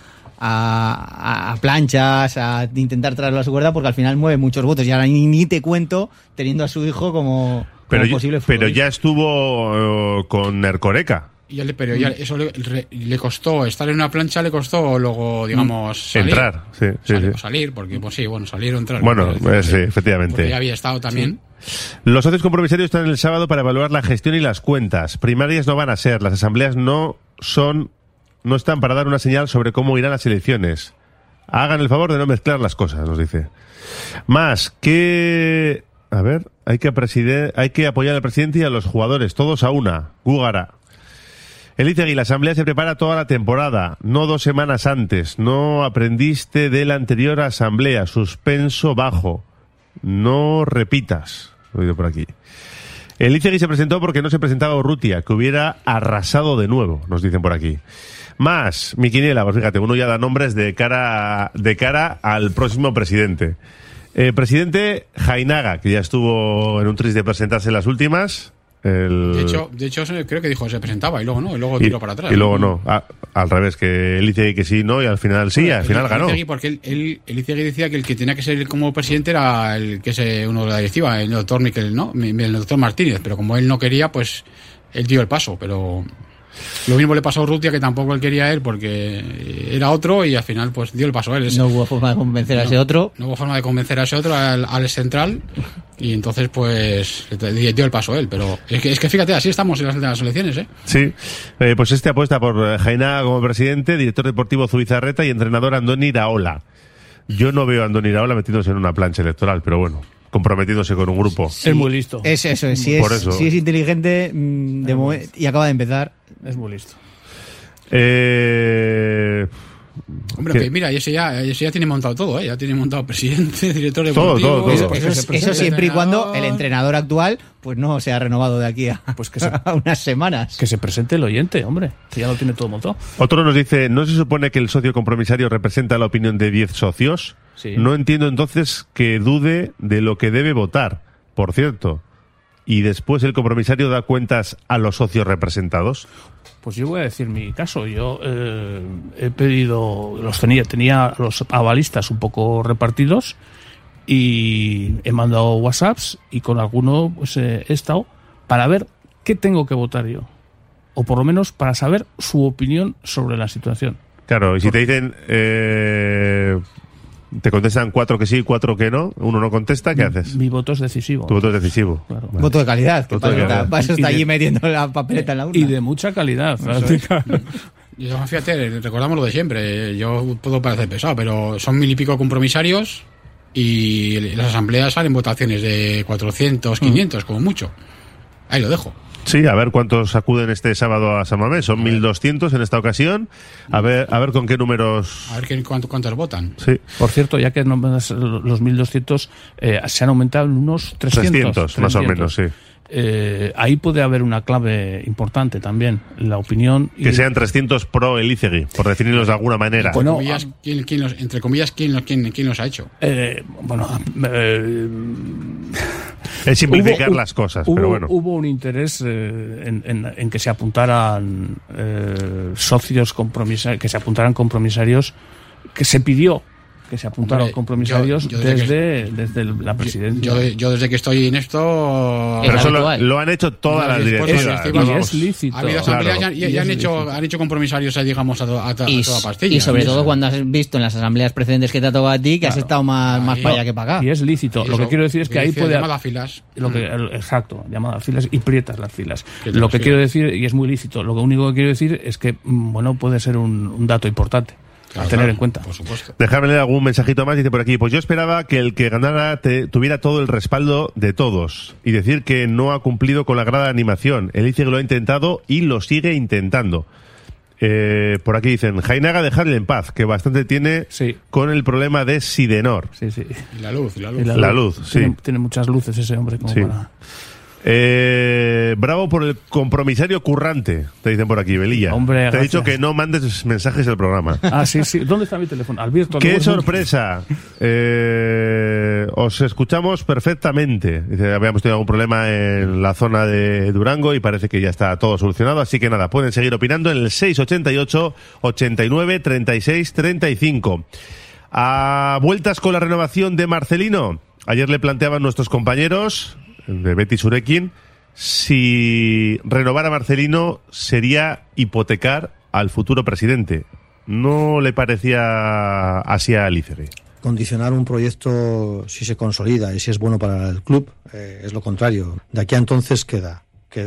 a planchas, a intentar traerlo a su cuerda, porque al final mueve muchos votos. Y ahora ni te cuento teniendo a su hijo como posible futbolista. Pero ya estuvo con Ercoreca. Pero ya eso le costó, estar en una plancha le costó luego, digamos, salir. Entrar, sí. Salir, porque pues sí, bueno, salir o entrar. Bueno, sí, efectivamente. Porque ya había estado también. Sí. Los socios compromisarios están el sábado para evaluar la gestión y las cuentas. Primarias no van a ser, las asambleas no están para dar una señal sobre cómo irán las elecciones. Hagan el favor de no mezclar las cosas, nos dice. Más que... A ver, hay que apoyar al presidente y a los jugadores, todos a una. Gúgara. Elizegui, la asamblea se prepara toda la temporada, no 2 semanas antes. No aprendiste de la anterior asamblea. Suspenso bajo. No repitas. Lo he oído por aquí. Elizegui se presentó porque no se presentaba Urrutia, que hubiera arrasado de nuevo, nos dicen por aquí. Más, mi quiniela, pues fíjate, uno ya da nombres de cara al próximo presidente. Presidente Jainaga, que ya estuvo en un tris de presentarse en las últimas. De hecho, creo que dijo se presentaba y luego no, y luego tiró para atrás. Y luego no, al revés, que Elizegui que sí, no, y al final sí, al final ganó. Porque Elizegui decía que el que tenía que ser como presidente era el que es uno de la directiva, el doctor Miquel, ¿no? El doctor Martínez, pero como él no quería, pues él dio el paso, pero... Lo mismo le pasó a Urrutia, que tampoco él quería él porque era otro y al final pues dio el paso a él. No hubo forma de convencer a ese otro. No hubo forma de convencer a ese otro, al central, y entonces pues dio el paso a él. Pero es que fíjate, así estamos en las elecciones, ¿eh? Sí, pues apuesta por Jainaga como presidente, director deportivo Zubizarreta y entrenador Andoni Iraola. Yo no veo a Andoni Iraola metiéndose en una plancha electoral, pero bueno, comprometiéndose con un grupo. Sí, es muy listo. Es eso, si es inteligente y acaba de empezar. Es muy listo. Hombre, que mira, ese ya tiene montado todo, ¿eh? Ya tiene montado presidente, director deportivo... Todo. Eso siempre y cuando el entrenador actual pues no se ha renovado de aquí a unas semanas. Que se presente el oyente, hombre, que ya lo tiene todo montado. Otro nos dice, ¿no se supone que el socio compromisario representa la opinión de 10 socios? Sí. No entiendo entonces que dude de lo que debe votar, por cierto. ¿Y después el compromisario da cuentas a los socios representados? Pues yo voy a decir mi caso. Yo he pedido, tenía los avalistas un poco repartidos y he mandado WhatsApps y con alguno pues he estado para ver qué tengo que votar yo. O por lo menos para saber su opinión sobre la situación. Claro, y si te dicen... te contestan 4 que sí, 4 que no, uno no contesta, ¿qué haces? Mi voto es decisivo. Tu voto es decisivo. Claro. Vale. Voto de calidad. Para eso está allí metiendo la papeleta en la urna. Y de mucha calidad. Yo, fíjate, recordamos lo de siempre. Yo puedo parecer pesado, pero son 1000 y pico compromisarios y las asambleas salen votaciones de 400, 500, como mucho. Ahí lo dejo. Sí, a ver cuántos acuden este sábado a San Mamés. Son 1.200 en esta ocasión. A ver con qué números... A ver cuántos votan. Sí. Por cierto, ya que nombras los 1.200, se han aumentado en unos 300 más o menos, sí. Ahí puede haber una clave importante también, la opinión... Que sean 300 pro Elizegui, por definirlos de alguna manera. Bueno, entre comillas, ¿quién los ha hecho? Es simplificar las cosas, pero bueno. Hubo un interés en que se apuntaran socios compromisarios, que se apuntaran compromisarios, que se pidió que se apuntaron compromisarios desde la presidencia. Yo desde que estoy en esto... Pero eso lo han hecho todas las directivas. Y es lícito. Ha habido asambleas y han hecho compromisarios, digamos, a toda pastilla. Y sobre todo cuando has visto en las asambleas precedentes que te ha tocado a ti, que has estado más para allá que para acá. Y es lícito. Lo que quiero decir es que ahí puede... Llamada a filas. Exacto, llamada a filas y prietas las filas. Lo que quiero decir, y es muy lícito, lo único que quiero decir es que, bueno, puede ser un dato importante. A tener en cuenta. Por supuesto. Déjame leer algún mensajito más. Dice por aquí, pues yo esperaba que el que ganara tuviera todo el respaldo de todos y decir que no ha cumplido con la grada de animación. Él dice que lo ha intentado y lo sigue intentando. Por aquí dicen, Jainaga, dejarle en paz, que bastante tiene con el problema de Sidenor. Sí. Y la luz. La luz, sí. Tiene muchas luces ese hombre como para... bravo por el compromisario currante, te dicen por aquí, Velilla. Hombre, te he dicho que no mandes mensajes del programa. Sí. ¿Dónde está mi teléfono? Alberto. ¡Qué sorpresa! Os escuchamos perfectamente. Dice, habíamos tenido algún problema en la zona de Durango y parece que ya está todo solucionado. Así que nada, pueden seguir opinando en el 688 89 36 35. A vueltas con la renovación de Marcelino. Ayer le planteaban nuestros compañeros de Betty Surekin si renovar a Marcelino sería hipotecar al futuro presidente. ¿No le parecía así a Lícere? Condicionar un proyecto, si se consolida y si es bueno para el club, es lo contrario. De aquí a entonces queda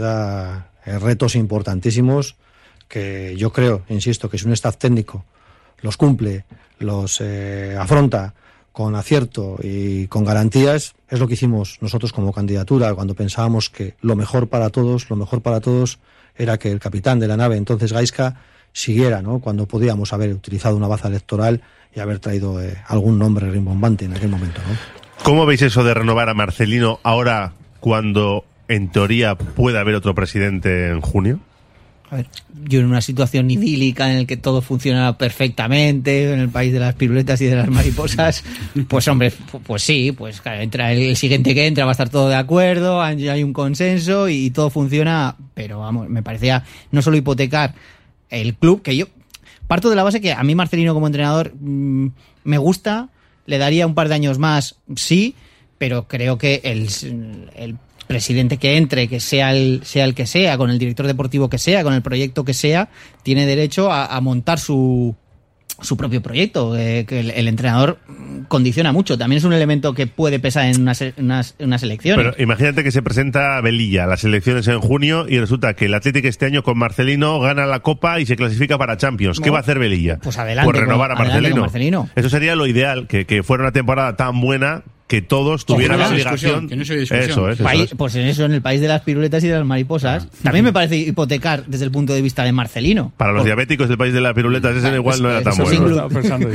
retos importantísimos que yo creo, insisto, que si un staff técnico los cumple, los afronta con acierto y con garantías, es lo que hicimos nosotros como candidatura cuando pensábamos que lo mejor para todos era que el capitán de la nave, entonces Gaizka, siguiera, ¿no? Cuando podíamos haber utilizado una baza electoral y haber traído algún nombre rimbombante en aquel momento, ¿no? ¿Cómo veis eso de renovar a Marcelino ahora cuando en teoría puede haber otro presidente en junio? A ver, yo en una situación idílica en la que todo funciona perfectamente, en el país de las piruletas y de las mariposas, pues hombre, pues sí, pues claro, entra el siguiente que entra va a estar todo de acuerdo, hay un consenso y todo funciona, pero vamos, me parecía no solo hipotecar el club, que yo parto de la base que a mí Marcelino como entrenador me gusta, le daría un par de años más, sí, pero creo que el presidente que entre, que sea el que sea, con el director deportivo que sea, con el proyecto que sea, tiene derecho a montar su propio proyecto, que el entrenador condiciona mucho. También es un elemento que puede pesar en unas elecciones. Pero imagínate que se presenta Velilla a las elecciones en junio y resulta que el Atlético este año con Marcelino gana la Copa y se clasifica para Champions. ¿Qué va a hacer Velilla? Pues adelante. Pues renovar a Marcelino. Eso sería lo ideal, que fuera una temporada tan buena que todos tuvieran la obligación. Que no se discusión. Eso es. Pues en el país de las piruletas y de las mariposas. También me parece hipotecar desde el punto de vista de Marcelino. Para los diabéticos del país de las piruletas ese igual no era tan bueno.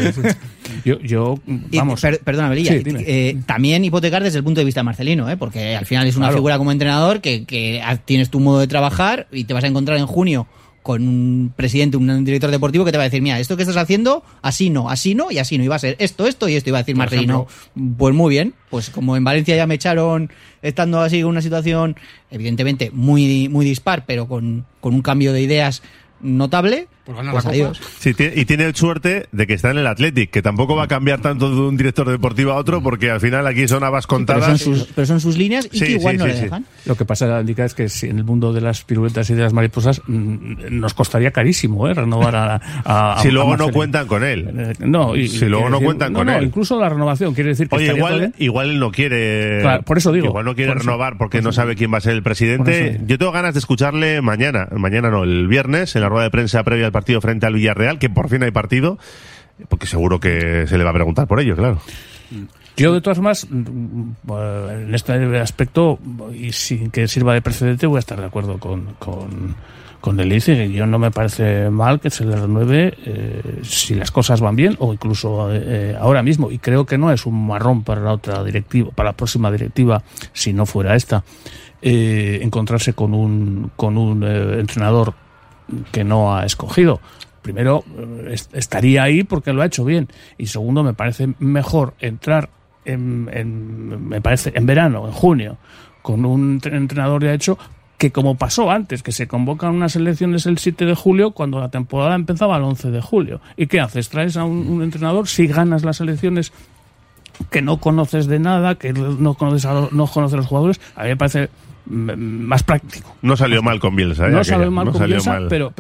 Perdona, Velilla. Sí, también hipotecar desde el punto de vista de Marcelino, porque al final es una figura como entrenador que tienes tu modo de trabajar y te vas a encontrar en junio con un presidente, un director deportivo que te va a decir, mira, esto que estás haciendo, así no, y así no, y va a ser esto y esto, y va a decir Marcelino, pues muy bien, pues como en Valencia ya me echaron estando así en una situación evidentemente muy, muy dispar, pero con un cambio de ideas notable, pues adiós. Sí, y tiene suerte de que está en el Athletic, que tampoco va a cambiar tanto de un director deportivo a otro, porque al final aquí son habas contadas. Pero son sus líneas y que igual no le dejan. Lo que pasa, Indica, es que si en el mundo de las piruetas y de las mariposas nos costaría carísimo renovar a si luego no cuentan con él. Si luego no cuentan con él. Incluso la renovación quiere decir que igual él no quiere. Claro, por eso digo. Igual no quiere renovar porque no sabe quién va a ser el presidente. Yo tengo ganas de escucharle mañana no, el viernes, en la rueda de prensa previa al partido frente al Villarreal, que por fin hay partido, porque seguro que se le va a preguntar por ello, claro. Yo, de todas formas, en este aspecto, y sin que sirva de precedente, voy a estar de acuerdo con el ICE. Yo no me parece mal que se le renueve si las cosas van bien, o incluso ahora mismo, y creo que no es un marrón para la otra directiva, para la próxima directiva, si no fuera esta, encontrarse con un entrenador que no ha escogido. Primero, estaría ahí porque lo ha hecho bien, y segundo, me parece mejor entrar en verano, en junio, con un entrenador ya hecho, que como pasó antes, que se convocan unas elecciones el 7 de julio cuando la temporada empezaba el 11 de julio. ¿Y qué haces? ¿Traes a un entrenador si ganas las elecciones que no conoces de nada, que no conoces a los jugadores? A mí me parece más práctico. No salió mal con Bielsa, No salió mal con Bielsa, pero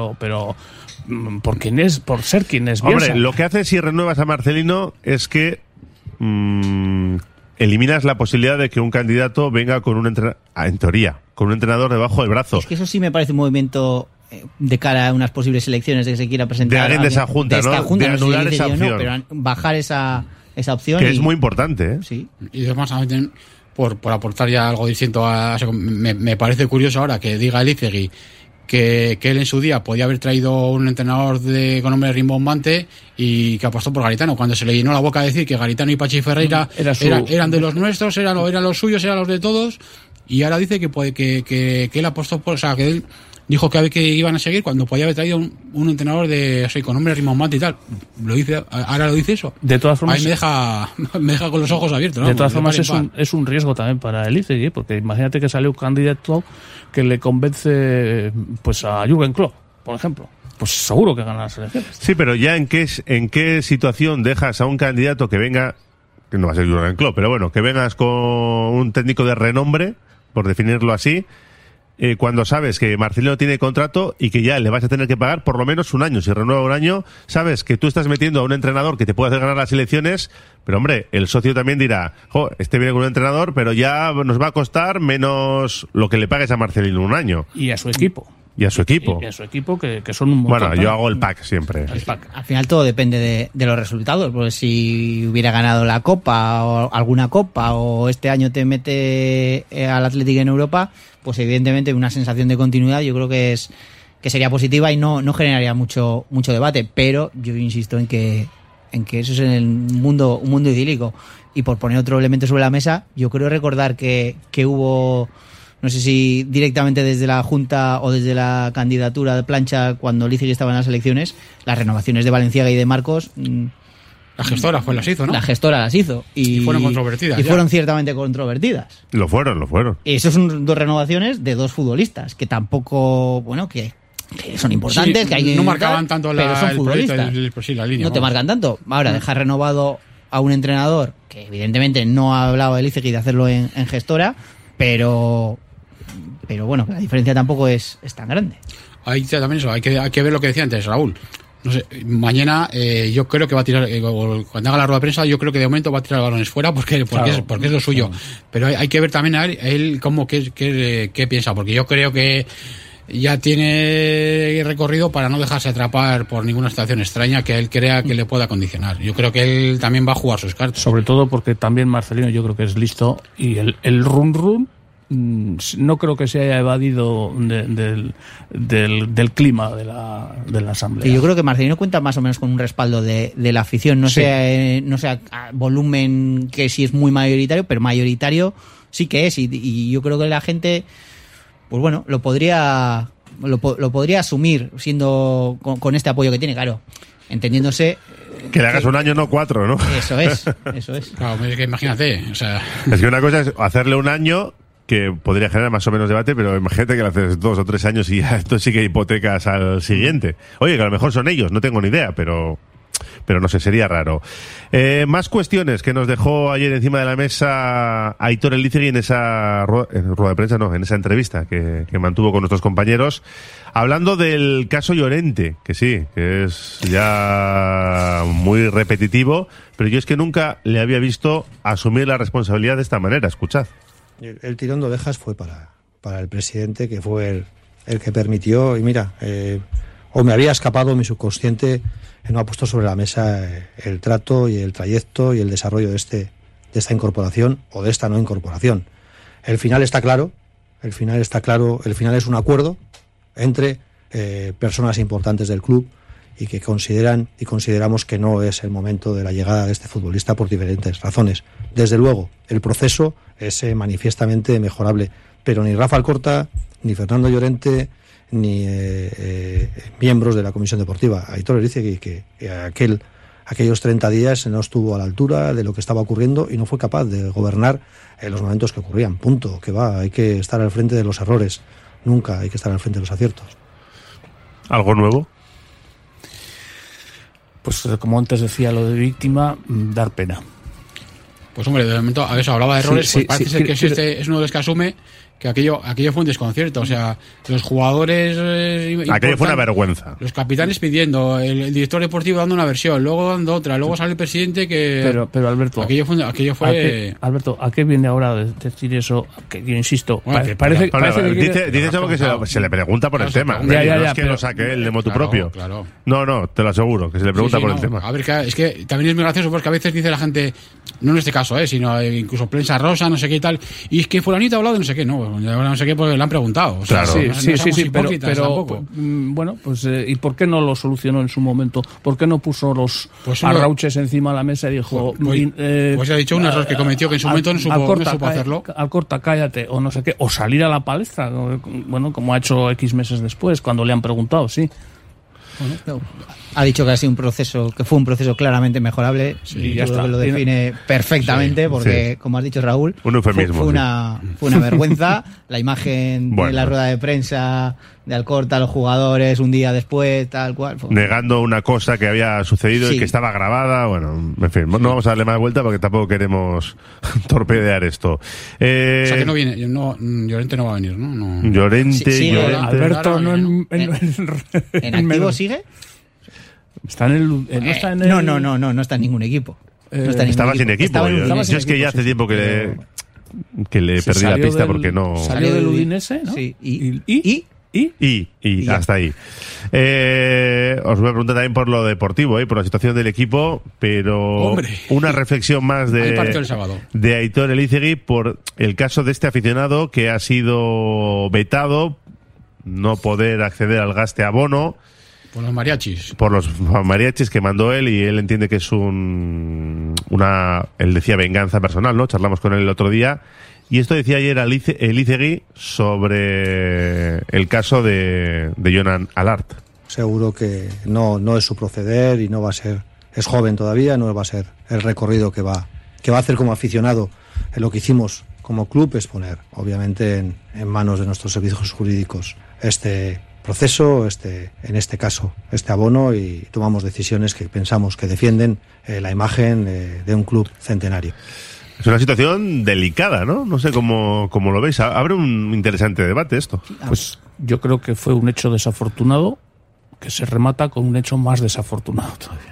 por ser quien es Bielsa. Hombre, lo que hace si renuevas a Marcelino es que eliminas la posibilidad de que un candidato venga con un entrenador, en teoría, con un entrenador debajo del brazo. Es que eso sí me parece un movimiento de cara a unas posibles elecciones de que se quiera presentar. De alguien de esa junta, de esta ¿no? Junta, de anular esa opción. No, pero bajar esa opción. Que es muy importante, ¿eh? Sí. Y además, por aportar ya algo distinto me parece curioso ahora que diga Elizegui que él en su día podía haber traído un entrenador con nombre rimbombante y que apostó por Garitano, cuando se le llenó la boca a decir que Garitano y Pachi Ferreira eran de los nuestros, eran los suyos, eran los de todos, y ahora dice que él apostó por, o sea, que él dijo que iban a seguir cuando podía haber traído un entrenador con nombre rimbombante y tal. Ahora lo dice eso. De todas formas, ahí me deja con los ojos abiertos, ¿no? De todas formas es un riesgo también para Elizegui, porque imagínate que sale un candidato que le convence pues a Jürgen Klopp, por ejemplo. Pues seguro que gana las elecciones. Sí, pero ya en qué situación dejas a un candidato que venga, que no va a ser Jürgen Klopp, pero bueno, que vengas con un técnico de renombre, por definirlo así, cuando sabes que Marcelino tiene contrato y que ya le vas a tener que pagar por lo menos un año. Si renueva un año, sabes que tú estás metiendo a un entrenador que te puede hacer ganar las elecciones, pero hombre, el socio también dirá, este viene con un entrenador, pero ya nos va a costar menos lo que le pagues a Marcelino un año. Y a su equipo. Y a su equipo. Y a su equipo, que son un montón. Bueno, yo hago el pack siempre. El pack. Al final todo depende de los resultados, porque si hubiera ganado la Copa o alguna Copa o este año te mete al Athletic en Europa, pues evidentemente una sensación de continuidad yo creo que sería positiva y no generaría mucho debate, pero yo insisto en que eso es un mundo idílico. Y por poner otro elemento sobre la mesa, yo creo recordar que hubo, no sé si directamente desde la Junta o desde la candidatura de plancha cuando Elizegui estaba en las elecciones, las renovaciones de Valenciaga y de Marcos. La gestora las hizo, ¿no? La gestora las hizo. Y fueron controvertidas. Y fueron ciertamente controvertidas. Lo fueron. Y eso son dos renovaciones de dos futbolistas que tampoco, bueno, que son importantes, sí, que hay no marcaban tanto pero son futbolistas. La línea, no te marcan tanto. Ahora, dejar renovado a un entrenador que evidentemente no ha hablado de Elizegui de hacerlo en gestora, pero bueno, la diferencia tampoco es tan grande. Ahí también eso, hay que ver lo que decía antes Raúl. No sé, mañana yo creo que va a tirar, cuando haga la rueda de prensa, yo creo que de momento va a tirar balones fuera porque es lo suyo. Claro. Pero hay que ver también a él cómo qué piensa, porque yo creo que ya tiene recorrido para no dejarse atrapar por ninguna situación extraña que él crea que le pueda condicionar. Yo creo que él también va a jugar sus cartas. Sobre todo porque también Marcelino yo creo que es listo y el run no creo que se haya evadido del clima de la asamblea. Y yo creo que Marcelino cuenta más o menos con un respaldo de la afición, no sea volumen que sí es muy mayoritario, pero mayoritario sí que es, y yo creo que la gente, pues bueno, lo podría asumir siendo con este apoyo que tiene, claro, entendiéndose. Que le hagas un año, no 4, ¿no? Eso es. Claro, es que imagínate, o sea. Es que una cosa es hacerle un año, que podría generar más o menos debate, pero imagínate que le haces 2 o 3 años y ya esto sí que hipotecas al siguiente. Oye, que a lo mejor son ellos, no tengo ni idea, pero no sé, sería raro. Más cuestiones que nos dejó ayer encima de la mesa Aitor Elizegui en esa rueda de prensa, en esa entrevista que mantuvo con nuestros compañeros, hablando del caso Llorente, que sí, que es ya muy repetitivo, pero yo es que nunca le había visto asumir la responsabilidad de esta manera. Escuchad. El tirón de orejas fue para el presidente, que fue el que permitió, y mira, o me había escapado mi subconsciente, que no ha puesto sobre la mesa el trato y el trayecto y el desarrollo de esta incorporación o de esta no incorporación. El final está claro, el final es un acuerdo entre personas importantes del club y que consideran y consideramos que no es el momento de la llegada de este futbolista por diferentes razones. Desde luego, el proceso es manifiestamente mejorable, pero ni Rafa Alcorta, ni Fernando Llorente, ni miembros de la Comisión Deportiva, Aitor Elizegui, que aquellos 30 días no estuvo a la altura de lo que estaba ocurriendo y no fue capaz de gobernar en los momentos que ocurrían. Punto, que va, hay que estar al frente de los errores, nunca hay que estar al frente de los aciertos. ¿Algo nuevo? Pues como antes decía, lo de víctima, dar pena. Pues hombre, de momento, a ver, se hablaba de errores, pues parece ser que es uno de los que asume que aquello fue un desconcierto. O sea, los jugadores... aquello fue una vergüenza. Los capitanes pidiendo, el director deportivo dando una versión, luego dando otra, luego sale el presidente que... Pero Alberto... Aquello fue... Alberto, ¿a qué viene ahora decir eso? Que yo insisto... Bueno, parece dice eso porque se le pregunta por el tema. No es que lo saque él de motu propio. Claro. No, te lo aseguro, que se le pregunta por el tema. A ver, es que también es muy gracioso porque a veces dice la gente, no en este caso, sino incluso prensa rosa, no sé qué y tal, y es que fulanito ha hablado de no sé qué, no sé qué, porque le han preguntado. O sea, claro. Sí, pero bueno, pues ¿y por qué no lo solucionó en su momento? ¿Por qué no puso los arrauches encima de la mesa y dijo... Pues ha dicho un error que cometió que en su momento no supo hacerlo. Alcorta, cállate, o no sé qué, o salir a la palestra, bueno, como ha hecho X meses después, cuando le han preguntado, sí. Bueno, ha dicho que ha sido que fue un proceso claramente mejorable, y ya está. Que lo define perfectamente, porque como has dicho, Raúl, un eufemismo, fue una vergüenza. La imagen de la rueda de prensa de Alcorta, los jugadores un día después, tal cual, negando una cosa que había sucedido y que estaba grabada. Bueno, en fin, no vamos a darle más vuelta porque tampoco queremos torpedear esto. O sea que no viene, Llorente no va a venir, ¿no? Llorente. Alberto ¿En activo sigue? Está en el... no está en ningún equipo. Estaba sin equipo. Yo es que ya hace tiempo que le perdí la pista porque no... Salió del Udinese, ¿no? Sí. Y hasta ahí. Os voy a preguntar también por lo deportivo, por la situación del equipo, pero una reflexión más de Aitor Elizegui por el caso de este aficionado que ha sido vetado, no poder acceder al gaste abono. Por los mariachis. Por los mariachis que mandó él, y él entiende que es él decía venganza personal, ¿no? Charlamos con él el otro día. Y esto decía ayer Elizegui sobre el caso de Jonan Alart. Seguro que no es su proceder y no va a ser, es joven todavía, no va a ser el recorrido que va a hacer como aficionado. En lo que hicimos como club es poner, obviamente, en manos de nuestros servicios jurídicos este proceso, en este caso, este abono, y tomamos decisiones que pensamos que defienden la imagen de un club centenario. Es una situación delicada, ¿no? No sé cómo lo veis. Abre un interesante debate esto. Pues yo creo que fue un hecho desafortunado que se remata con un hecho más desafortunado todavía.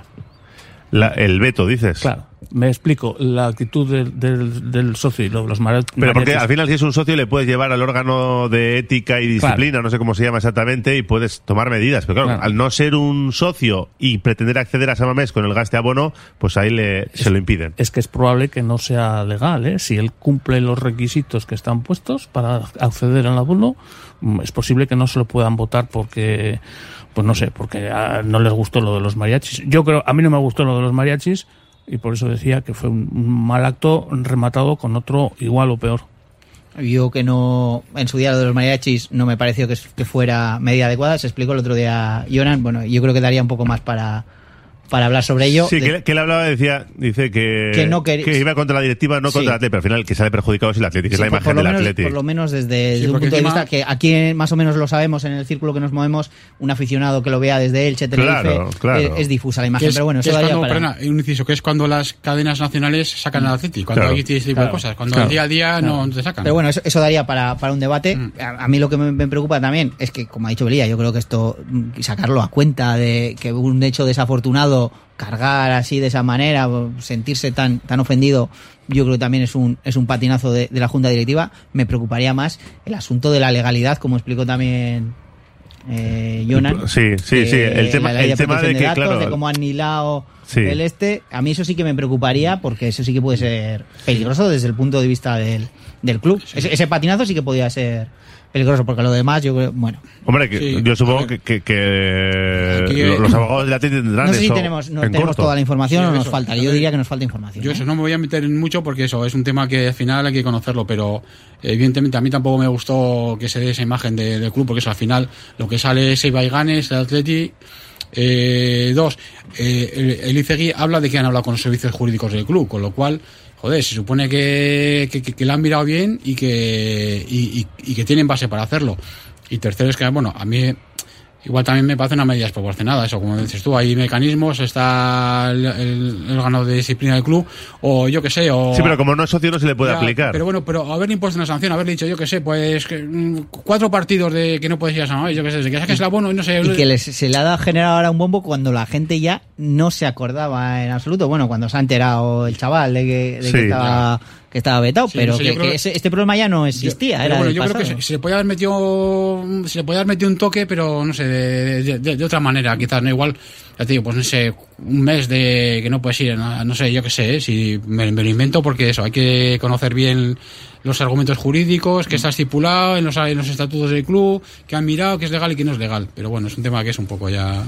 El veto, dices. Claro. Me explico, la actitud del socio y los mariachis. Pero porque al final, si es un socio, le puedes llevar al órgano de ética y disciplina, no sé cómo se llama exactamente, y puedes tomar medidas. Pero claro, al no ser un socio y pretender acceder a San Mamés con el gaste abono, pues ahí se lo impiden. Es que es probable que no sea legal, Si él cumple los requisitos que están puestos para acceder al abono, es posible que no se lo puedan votar porque... Pues no sé, porque no les gustó lo de los mariachis. A mí no me gustó lo de los mariachis, y por eso decía que fue un mal acto rematado con otro igual o peor. Yo que no, en su día lo de los mariachis no me pareció que fuera medida adecuada. Se explicó el otro día Jonan. Bueno, yo creo que daría un poco más para hablar sobre ello. Sí, que él hablaba, dice que iba contra la directiva, no contra el Atleti, pero al final el que sale perjudicado es el Atleti, que es la imagen del Atleti. Por lo menos desde un punto de vista que aquí más o menos lo sabemos en el círculo que nos movemos, un aficionado que lo vea desde Elche, Tenerife, es difusa la imagen, pero bueno, eso daría para... un inciso, que es cuando las cadenas nacionales sacan al Atleti, cuando hay este tipo de cosas, cuando el día a día no te sacan. Pero bueno, eso daría para un debate. A mí lo que me preocupa también es que, como ha dicho Belía, yo creo que esto, sacarlo a cuenta de que un hecho desafortunado, cargar así de esa manera, sentirse tan ofendido, yo creo que también es un patinazo de la Junta Directiva. Me preocuparía más el asunto de la legalidad, como explicó también Jonan. Sí. El tema de que, claro, de cómo han hilado a mí eso sí que me preocuparía, porque eso sí que puede ser peligroso desde el punto de vista del club. Ese patinazo sí que podría ser peligroso, porque lo demás yo creo, bueno. Hombre, yo supongo que los abogados de la Atleti tendrán. No sé si tenemos toda la información o nos falta. Yo diría que nos falta información. Yo eso no me voy a meter en mucho, porque eso es un tema que al final hay que conocerlo, pero evidentemente a mí tampoco me gustó que se dé esa imagen del club, porque eso al final lo que sale es Ibaiganes, el Atleti, Dos, el ICEGI habla de que han hablado con los servicios jurídicos del club, con lo cual, joder, se supone que la han mirado bien y que tienen base para hacerlo. Y tercero es que, bueno, a mí igual también me parece una medida desproporcionada, eso, como dices tú, hay mecanismos, está el órgano de disciplina del club, o yo que sé, o... Sí, pero como no es socio no se le puede aplicar. Pero bueno, pero haberle impuesto una sanción, haberle dicho, yo que sé, pues 4 partidos de que no puedes ir a San Mamés, yo que sé, de que saques el abono y no sé... Y que se le ha generado ahora un bombo cuando la gente ya no se acordaba en absoluto, bueno, cuando se ha enterado el chaval de que estaba vetado, sí, pero no sé, que este problema ya no existía. Pero bueno, yo creo que se le podía haber metido un toque, pero no sé, de otra manera, quizás, no igual, ya te digo, pues no sé, un mes de que no puedes ir, no sé, yo qué sé, si me lo invento, porque eso, hay que conocer bien los argumentos jurídicos, que está estipulado en los estatutos del club, que han mirado, que es legal y que no es legal, pero bueno, es un tema que es un poco ya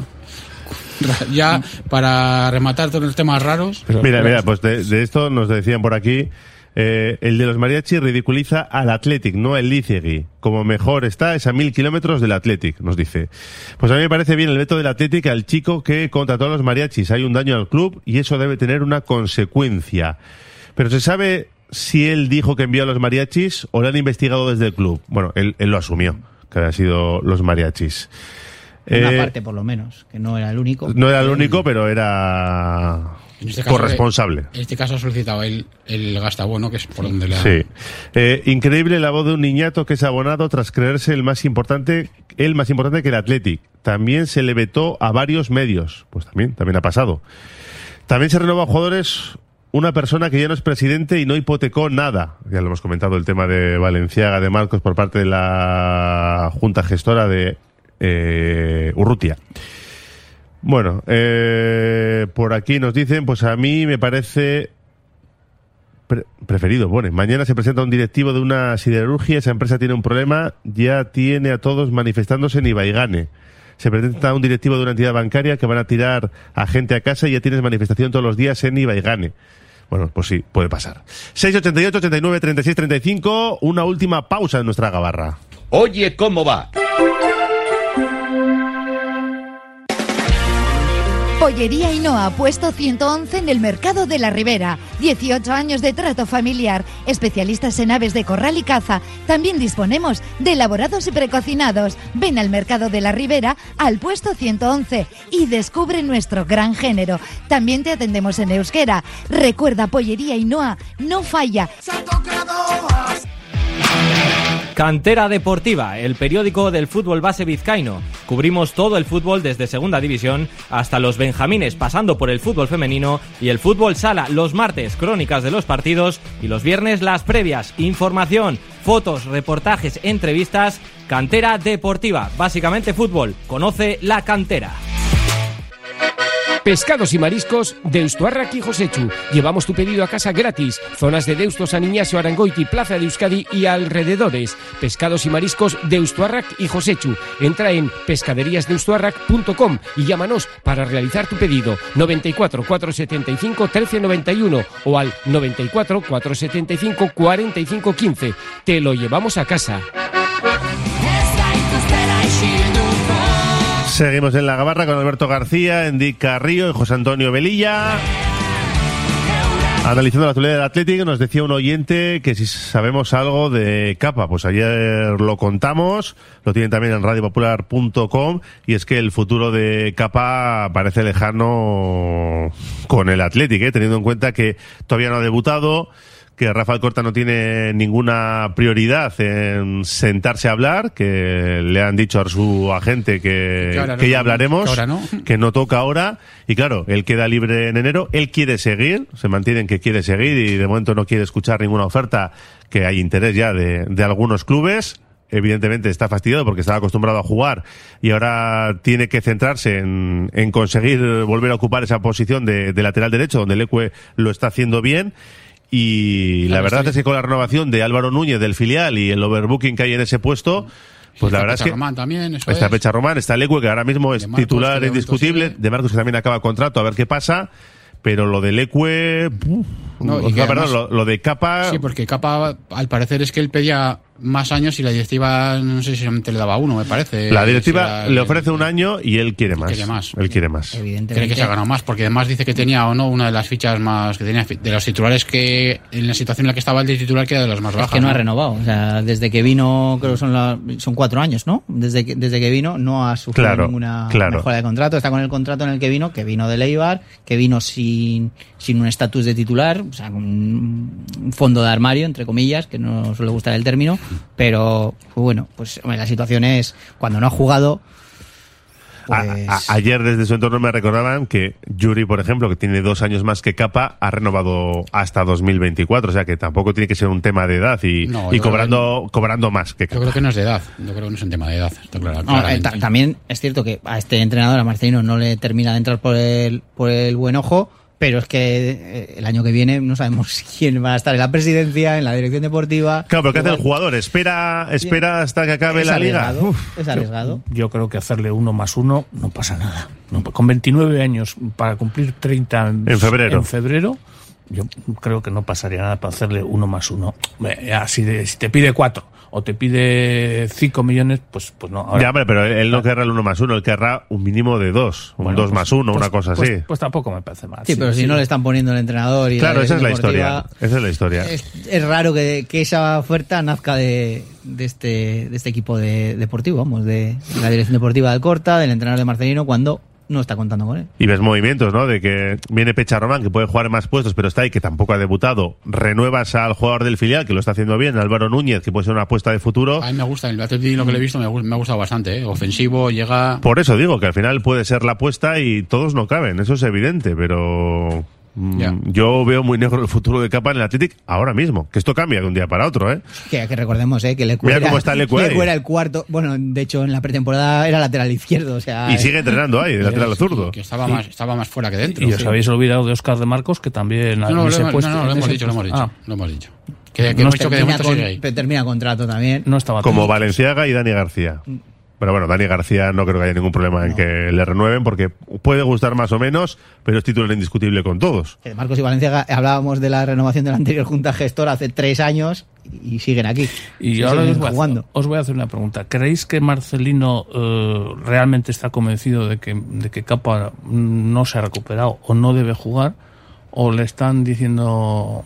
para rematar todos los temas raros. Mira, pues de esto nos decían por aquí. El de los mariachis ridiculiza al Athletic, no al Licegui. Como mejor está es a 1000 kilómetros del Athletic, nos dice. Pues a mí me parece bien el veto del Athletic al chico que contrató a los mariachis. Hay un daño al club y eso debe tener una consecuencia. Pero ¿se sabe si él dijo que envió a los mariachis o lo han investigado desde el club? Bueno, él lo asumió, que había sido los mariachis. Una parte, por lo menos, que no era el único. No era el único, pero era... En este caso, corresponsable. En este caso ha solicitado el gastabono, que es por donde le ha... Sí. Increíble la voz de un niñato que es abonado tras creerse el más importante que el Athletic. También se le vetó a varios medios. Pues también ha pasado. También se renueva a jugadores una persona que ya no es presidente y no hipotecó nada. Ya lo hemos comentado, el tema de Valenciaga, de Marcos, por parte de la Junta Gestora de Urrutia. Bueno, por aquí nos dicen, pues a mí me parece preferido. Bueno, mañana se presenta un directivo de una siderurgia, esa empresa tiene un problema, ya tiene a todos manifestándose en Ibaigane. Se presenta un directivo de una entidad bancaria que van a tirar a gente a casa y ya tienes manifestación todos los días en Ibaigane. Bueno, pues sí, puede pasar. 688, 89, 36, 35, una última pausa en nuestra gabarra. Oye, ¿cómo va? Pollería Ainhoa, puesto 111 en el Mercado de la Ribera. 18 años de trato familiar, especialistas en aves de corral y caza. También disponemos de elaborados y precocinados. Ven al Mercado de la Ribera, al puesto 111 y descubre nuestro gran género. También te atendemos en euskera. Recuerda, Pollería Ainhoa no falla. Cantera Deportiva, el periódico del fútbol base vizcaíno. Cubrimos todo el fútbol desde segunda división hasta los benjamines, pasando por el fútbol femenino y el fútbol sala. Los martes, crónicas de los partidos y los viernes, las previas. Información, fotos, reportajes, entrevistas. Cantera Deportiva, básicamente fútbol. Conoce la cantera. Pescados y mariscos Deustuarrak y Josechu. Llevamos tu pedido a casa gratis. Zonas de Deusto, San Ignacio, Arangoiti, Plaza de Euskadi y alrededores. Pescados y mariscos Deustuarrak y Josechu. Entra en pescaderíasdeustuarrak.com y llámanos para realizar tu pedido. 94 475 1391 o al 94 475 45 15. Te lo llevamos a casa. Seguimos en la gabarra con Alberto García, Endic Carrillo y José Antonio Velilla. Analizando la actualidad del Athletic, nos decía un oyente que si sabemos algo de Capa, pues ayer lo contamos, lo tienen también en radiopopular.com, y es que el futuro de Capa parece lejano con el Athletic, teniendo en cuenta que todavía no ha debutado, que Rafael Corta no tiene ninguna prioridad en sentarse a hablar, que le han dicho a su agente que ya hablaremos, que no toca ahora, y claro, él queda libre en enero, él quiere seguir, se mantiene en que quiere seguir y de momento no quiere escuchar ninguna oferta, que hay interés ya de algunos clubes. Evidentemente está fastidiado porque estaba acostumbrado a jugar y ahora tiene que centrarse en conseguir volver a ocupar esa posición de lateral derecho, donde Leque lo está haciendo bien. Y claro, la verdad es que con la renovación de Álvaro Núñez del filial y el overbooking que hay en ese puesto, pues la verdad es que Román también, está Pecha Román, está Leque, que ahora mismo es titular indiscutible, de Marcos que también acaba contrato, a ver qué pasa, pero lo de Leque No, o sea, perdón, lo de Capa... Sí, porque Capa, al parecer, es que él pedía más años y la directiva, no sé si solamente le daba uno, me parece. La directiva le ofrece un año y él quiere más. Él quiere más. Evidentemente. Cree que se ha ganado más, porque además dice que tenía o no una de las fichas más que tenía, de los titulares que en la situación en la que estaba el de titular, que era de las más bajas. Es que no ha renovado, o sea, desde que vino, creo que son 4 años, ¿no? Desde que vino no ha sufrido ninguna mejora de contrato, está con el contrato en el que vino del Eibar, que vino sin un estatus de titular, o sea, con un fondo de armario, entre comillas, que no suele gustar el término, pero bueno, pues la situación es, cuando no ha jugado, pues... Ayer desde su entorno me recordaban que Yuri, por ejemplo, que tiene 2 años más que Capa, ha renovado hasta 2024, o sea que tampoco tiene que ser un tema de edad y cobrando más que Capa. Yo creo que no es de edad, yo creo que no es un tema de edad, está claro. También es cierto que a este entrenador, a Marcelino, no le termina de entrar por el buen ojo, pero es que el año que viene no sabemos quién va a estar en la presidencia, en la dirección deportiva. Claro, pero ¿qué hace el jugador? ¿Espera hasta que acabe la liga? Es arriesgado. Yo creo que hacerle 1+1 no pasa nada. No, con 29 años para cumplir 30 en febrero, yo creo que no pasaría nada para hacerle 1+1. Si te pide 4 o te pide 5 millones, pues no. Ahora, ya, hombre, pero él no querrá el 1+1, él querrá un mínimo de 2, un 2+1, una cosa así. Pues tampoco me parece mal. Sí, pero si no le están poniendo el entrenador y claro, esa es la historia. Esa es la historia. Es raro que esa oferta nazca de este equipo deportivo, vamos, de la dirección deportiva del Corta, del entrenador de Marcelino, cuando no está contando con él. Y ves movimientos, ¿no? De que viene Pecha Román, que puede jugar en más puestos, pero está ahí, que tampoco ha debutado. Renuevas al jugador del filial, que lo está haciendo bien, Álvaro Núñez, que puede ser una apuesta de futuro. A mí me gusta, el Atleti, lo que le he visto, me ha gustado bastante, ¿eh? Ofensivo, llega... Por eso digo, que al final puede ser la apuesta y todos no caben, eso es evidente, pero... Yo veo muy negro el futuro de Capa en el Athletic ahora mismo, que esto cambia de un día para otro, ¿eh? Que recordemos, que Lecu mira cómo está Lecu ahí. Era el cuarto, bueno, de hecho en la pretemporada era lateral izquierdo, o sea... Y sigue entrenando ahí, de lateral zurdo. Que estaba más fuera que dentro. Y os habéis olvidado de Óscar de Marcos, que también... No, lo hemos dicho. Que hemos dicho que de momento sigue ahí. Termina contrato también. No estaba como Valenciaga y Dani García. Pero bueno, Dani García no creo que haya ningún problema en que le renueven, porque puede gustar más o menos, pero es titular indiscutible con todos. Marcos y Valenciaga, hablábamos de la renovación de la anterior Junta Gestora hace 3 años y siguen aquí. Y ahora os voy a hacer una pregunta. ¿Creéis que Marcelino realmente está convencido de que Capa no se ha recuperado o no debe jugar? ¿O le están diciendo...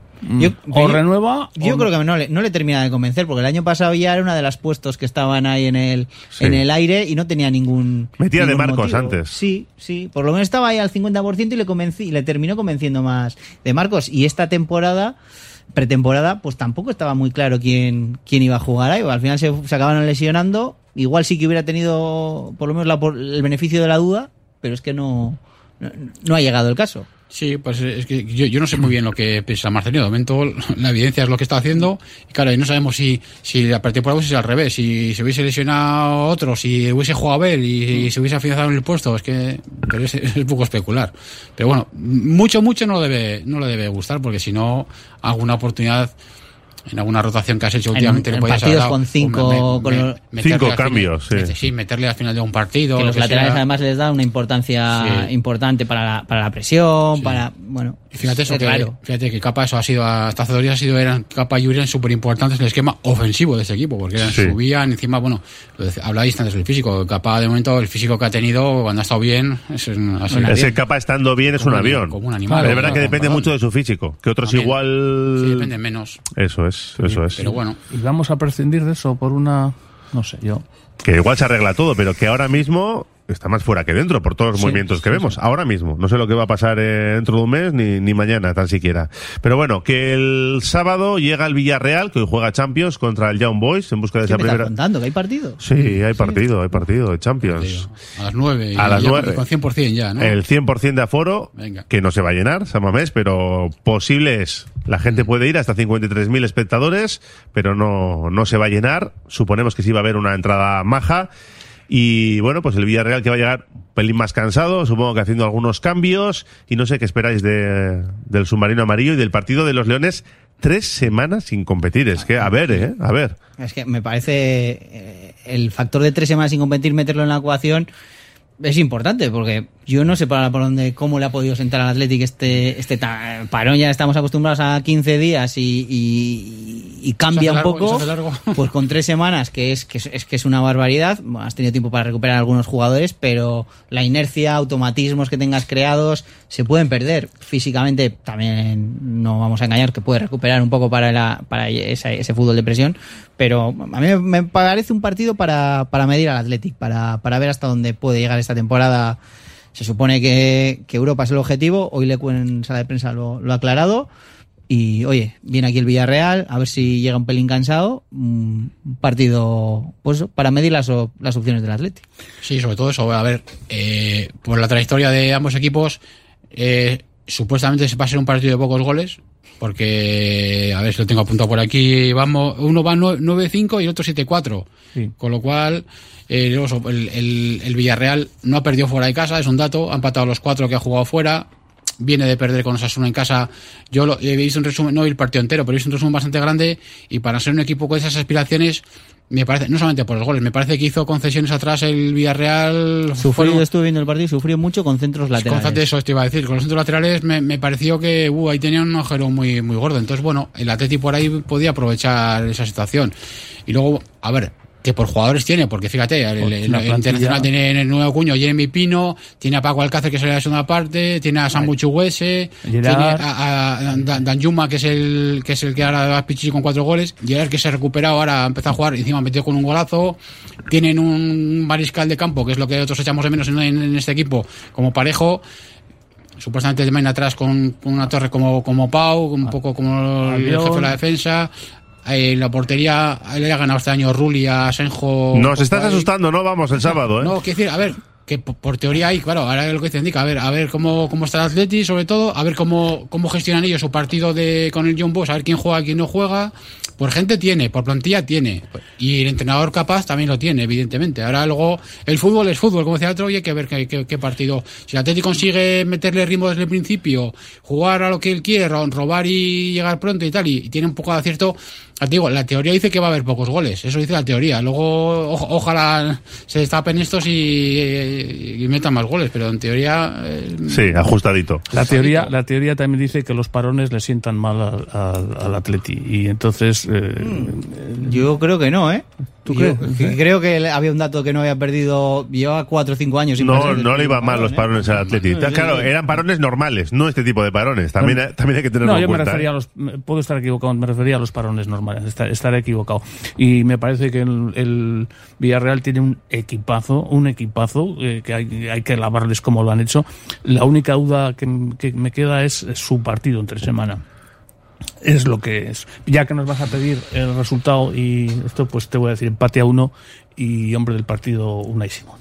renueva? Yo creo que no le termina de convencer, porque el año pasado ya era una de las puestos que estaban ahí en el aire y no tenía ningún... Metía de Marcos motivo. Antes. Sí, por lo menos estaba ahí al 50% y le terminó convenciendo más de Marcos. Y esta pretemporada, pues tampoco estaba muy claro quién iba a jugar ahí. Al final se acabaron lesionando. Igual sí que hubiera tenido por lo menos el beneficio de la duda, pero es que no ha llegado el caso. Sí, pues es que yo no sé muy bien lo que piensa Marcelino. De momento la evidencia es lo que está haciendo. Y claro, y no sabemos si la pretemporada hubiese sido al revés. Si se hubiese lesionado otro, si hubiese jugado a ver y se hubiese afianzado en el puesto. Pero es un poco especular. Pero bueno, mucho no le debe gustar, porque si no, alguna oportunidad... En alguna rotación que has hecho últimamente en le podías partidos haber dado, con 5 cambios, sí, meterle al final de un partido. Que los laterales además les da una importancia importante para la presión, bueno. Y fíjate que Capa, eso ha sido, hasta hace 2 días eran Capa y Yuri eran súper importantes en el esquema ofensivo de ese equipo, porque subían encima, bueno, hablabais antes del físico. Capa, de momento, el físico que ha tenido cuando ha estado bien, ese Capa estando bien es un avión. Como un animal. Es verdad que depende mucho de su físico, que otros también, igual... Sí, dependen menos. Eso es. Pero bueno. Y vamos a prescindir de eso por una... No sé, yo... Que igual se arregla todo, pero que ahora mismo está más fuera que dentro por todos los movimientos que vemos. Ahora mismo. No sé lo que va a pasar dentro de un mes ni mañana, tan siquiera. Pero bueno, que el sábado llega el Villarreal, que hoy juega Champions contra el Young Boys en busca de esa primera... ¿Me estás contando que hay partido? Sí, hay partido de Champions. A las 9. A las 9. Con 100% ya, ¿no? El 100% de aforo, que no se va a llenar, San Mamés, pero posible es. La gente puede ir hasta 53.000 espectadores, pero no se va a llenar. Suponemos que sí va a haber una entrada maja. Y bueno, pues el Villarreal, que va a llegar un pelín más cansado, supongo que haciendo algunos cambios. Y no sé qué esperáis del submarino amarillo y del partido de los Leones. 3 semanas sin competir. Es que, a ver. Es que me parece el factor de 3 semanas sin competir, meterlo en la ecuación, es importante, porque yo no sé por dónde, cómo le ha podido sentar al Athletic este parón. Ya estamos acostumbrados a 15 días y cambia un poco. Pues con 3 semanas, que es una barbaridad. Bueno, has tenido tiempo para recuperar a algunos jugadores, pero la inercia, automatismos que tengas creados se pueden perder. Físicamente también no vamos a engañar que puede recuperar un poco para ese fútbol de presión, pero a mí me parece un partido para medir al Athletic, para ver hasta dónde puede llegar esta temporada. Se supone que Europa es el objetivo. Hoy Lecu en sala de prensa lo ha aclarado. Y oye, viene aquí el Villarreal, a ver si llega un pelín cansado. Un partido pues para medir las opciones del Athletic. Sí, sobre todo eso. A ver, por la trayectoria de ambos equipos, supuestamente se va a ser un partido de pocos goles. Porque, a ver si lo tengo apuntado por aquí, uno va 9-5 y el otro 7-4. Sí. Con lo cual, el Villarreal no ha perdido fuera de casa, es un dato. Ha empatado los 4 que ha jugado fuera. Viene de perder con Osasuna en casa. Yo he visto un resumen, no el partido entero, pero he visto un resumen bastante grande. Y para ser un equipo con esas aspiraciones, me parece, no solamente por los goles, me parece que hizo concesiones atrás el Villarreal. Estuve viendo el partido y sufrió mucho con centros laterales. Con eso te iba a decir, con los centros laterales me pareció que ahí tenía un agujero muy, muy gordo. Entonces, bueno, el Atleti por ahí podía aprovechar esa situación. Y luego, a ver, que por jugadores tiene, porque fíjate, el Internacional tiene el nuevo cuño Jeremy Pino, tiene a Paco Alcácer que sale de la segunda parte, tiene a Samu Chuguese, tiene a Danjuma que es el que ahora va a Pichichi con 4 goles, Gerard que se ha recuperado, ahora ha empezado a jugar, encima metió con un golazo, tienen un mariscal de campo, que es lo que nosotros echamos de menos en este equipo, como Parejo, supuestamente de main atrás con una torre como Pau, un poco como el jefe de la defensa. La portería le ha ganado este año Rulli a Senjo. Nos estás asustando, ¿no? Vamos, el sábado, ¿eh? No, quiero decir, a ver, que por teoría hay, claro, ahora es lo que te indica, a ver cómo está el Atleti, sobre todo, a ver cómo gestionan ellos su partido con el John Bosch, a ver quién juega, quién no juega. Por gente tiene, por plantilla tiene, y el entrenador capaz también lo tiene, evidentemente. Ahora luego, el fútbol es fútbol, como decía el otro, y hay que ver qué partido. Si el Atleti consigue meterle ritmo desde el principio, jugar a lo que él quiere, robar y llegar pronto y tal, y tiene un poco de acierto. Te digo, la teoría dice que va a haber pocos goles, eso dice la teoría. Luego, ojalá se destapen estos y metan más goles, pero en teoría... sí, ajustadito. La teoría también dice que los parones le sientan mal al Atleti, y entonces... Yo creo que no, ¿eh? ¿Tú crees? Creo que había un dato que no había perdido, llevaba 4 o 5 años. No le iban mal los parones al Atleti. Claro, eran parones normales, no este tipo de parones. También hay que tenerlo en cuenta. No, yo me refería puedo estar equivocado, me refería a los parones normales. Estaré equivocado. Y me parece que el Villarreal tiene un equipazo que hay que lavarles como lo han hecho. La única duda que me queda es su partido entre semana. Es lo que es. Ya que nos vas a pedir el resultado y esto, pues te voy a decir empate a 1 y hombre del partido Unai Simón.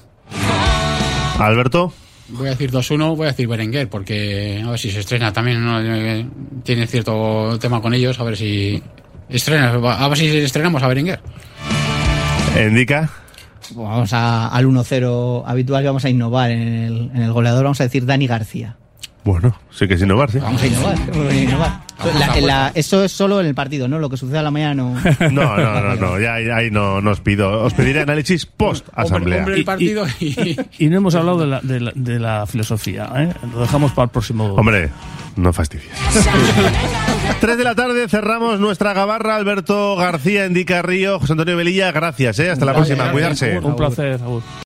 Alberto. Voy a decir 2-1, voy a decir Berenguer, porque a ver si se estrena también, ¿no? Tiene cierto tema con ellos, a ver si estrenamos a Berenguer. ¿Indica? Vamos al 1-0 habitual, que vamos a innovar en el goleador, vamos a decir Dani García. Bueno, sí que es innovar, sí. Vamos a innovar. Eso es solo en el partido, ¿no? Lo que sucede a la mañana no. No. Ya ahí no os pido. Os pediré análisis post-asamblea. Y no hemos hablado de la filosofía, ¿eh? Lo dejamos para el próximo. Hombre, no fastidies. 3 de la tarde, cerramos nuestra gabarra. Alberto García, Indica Río, José Antonio Velilla, gracias, ¿eh? Hasta la próxima, cuidarse. Un placer, Raúl.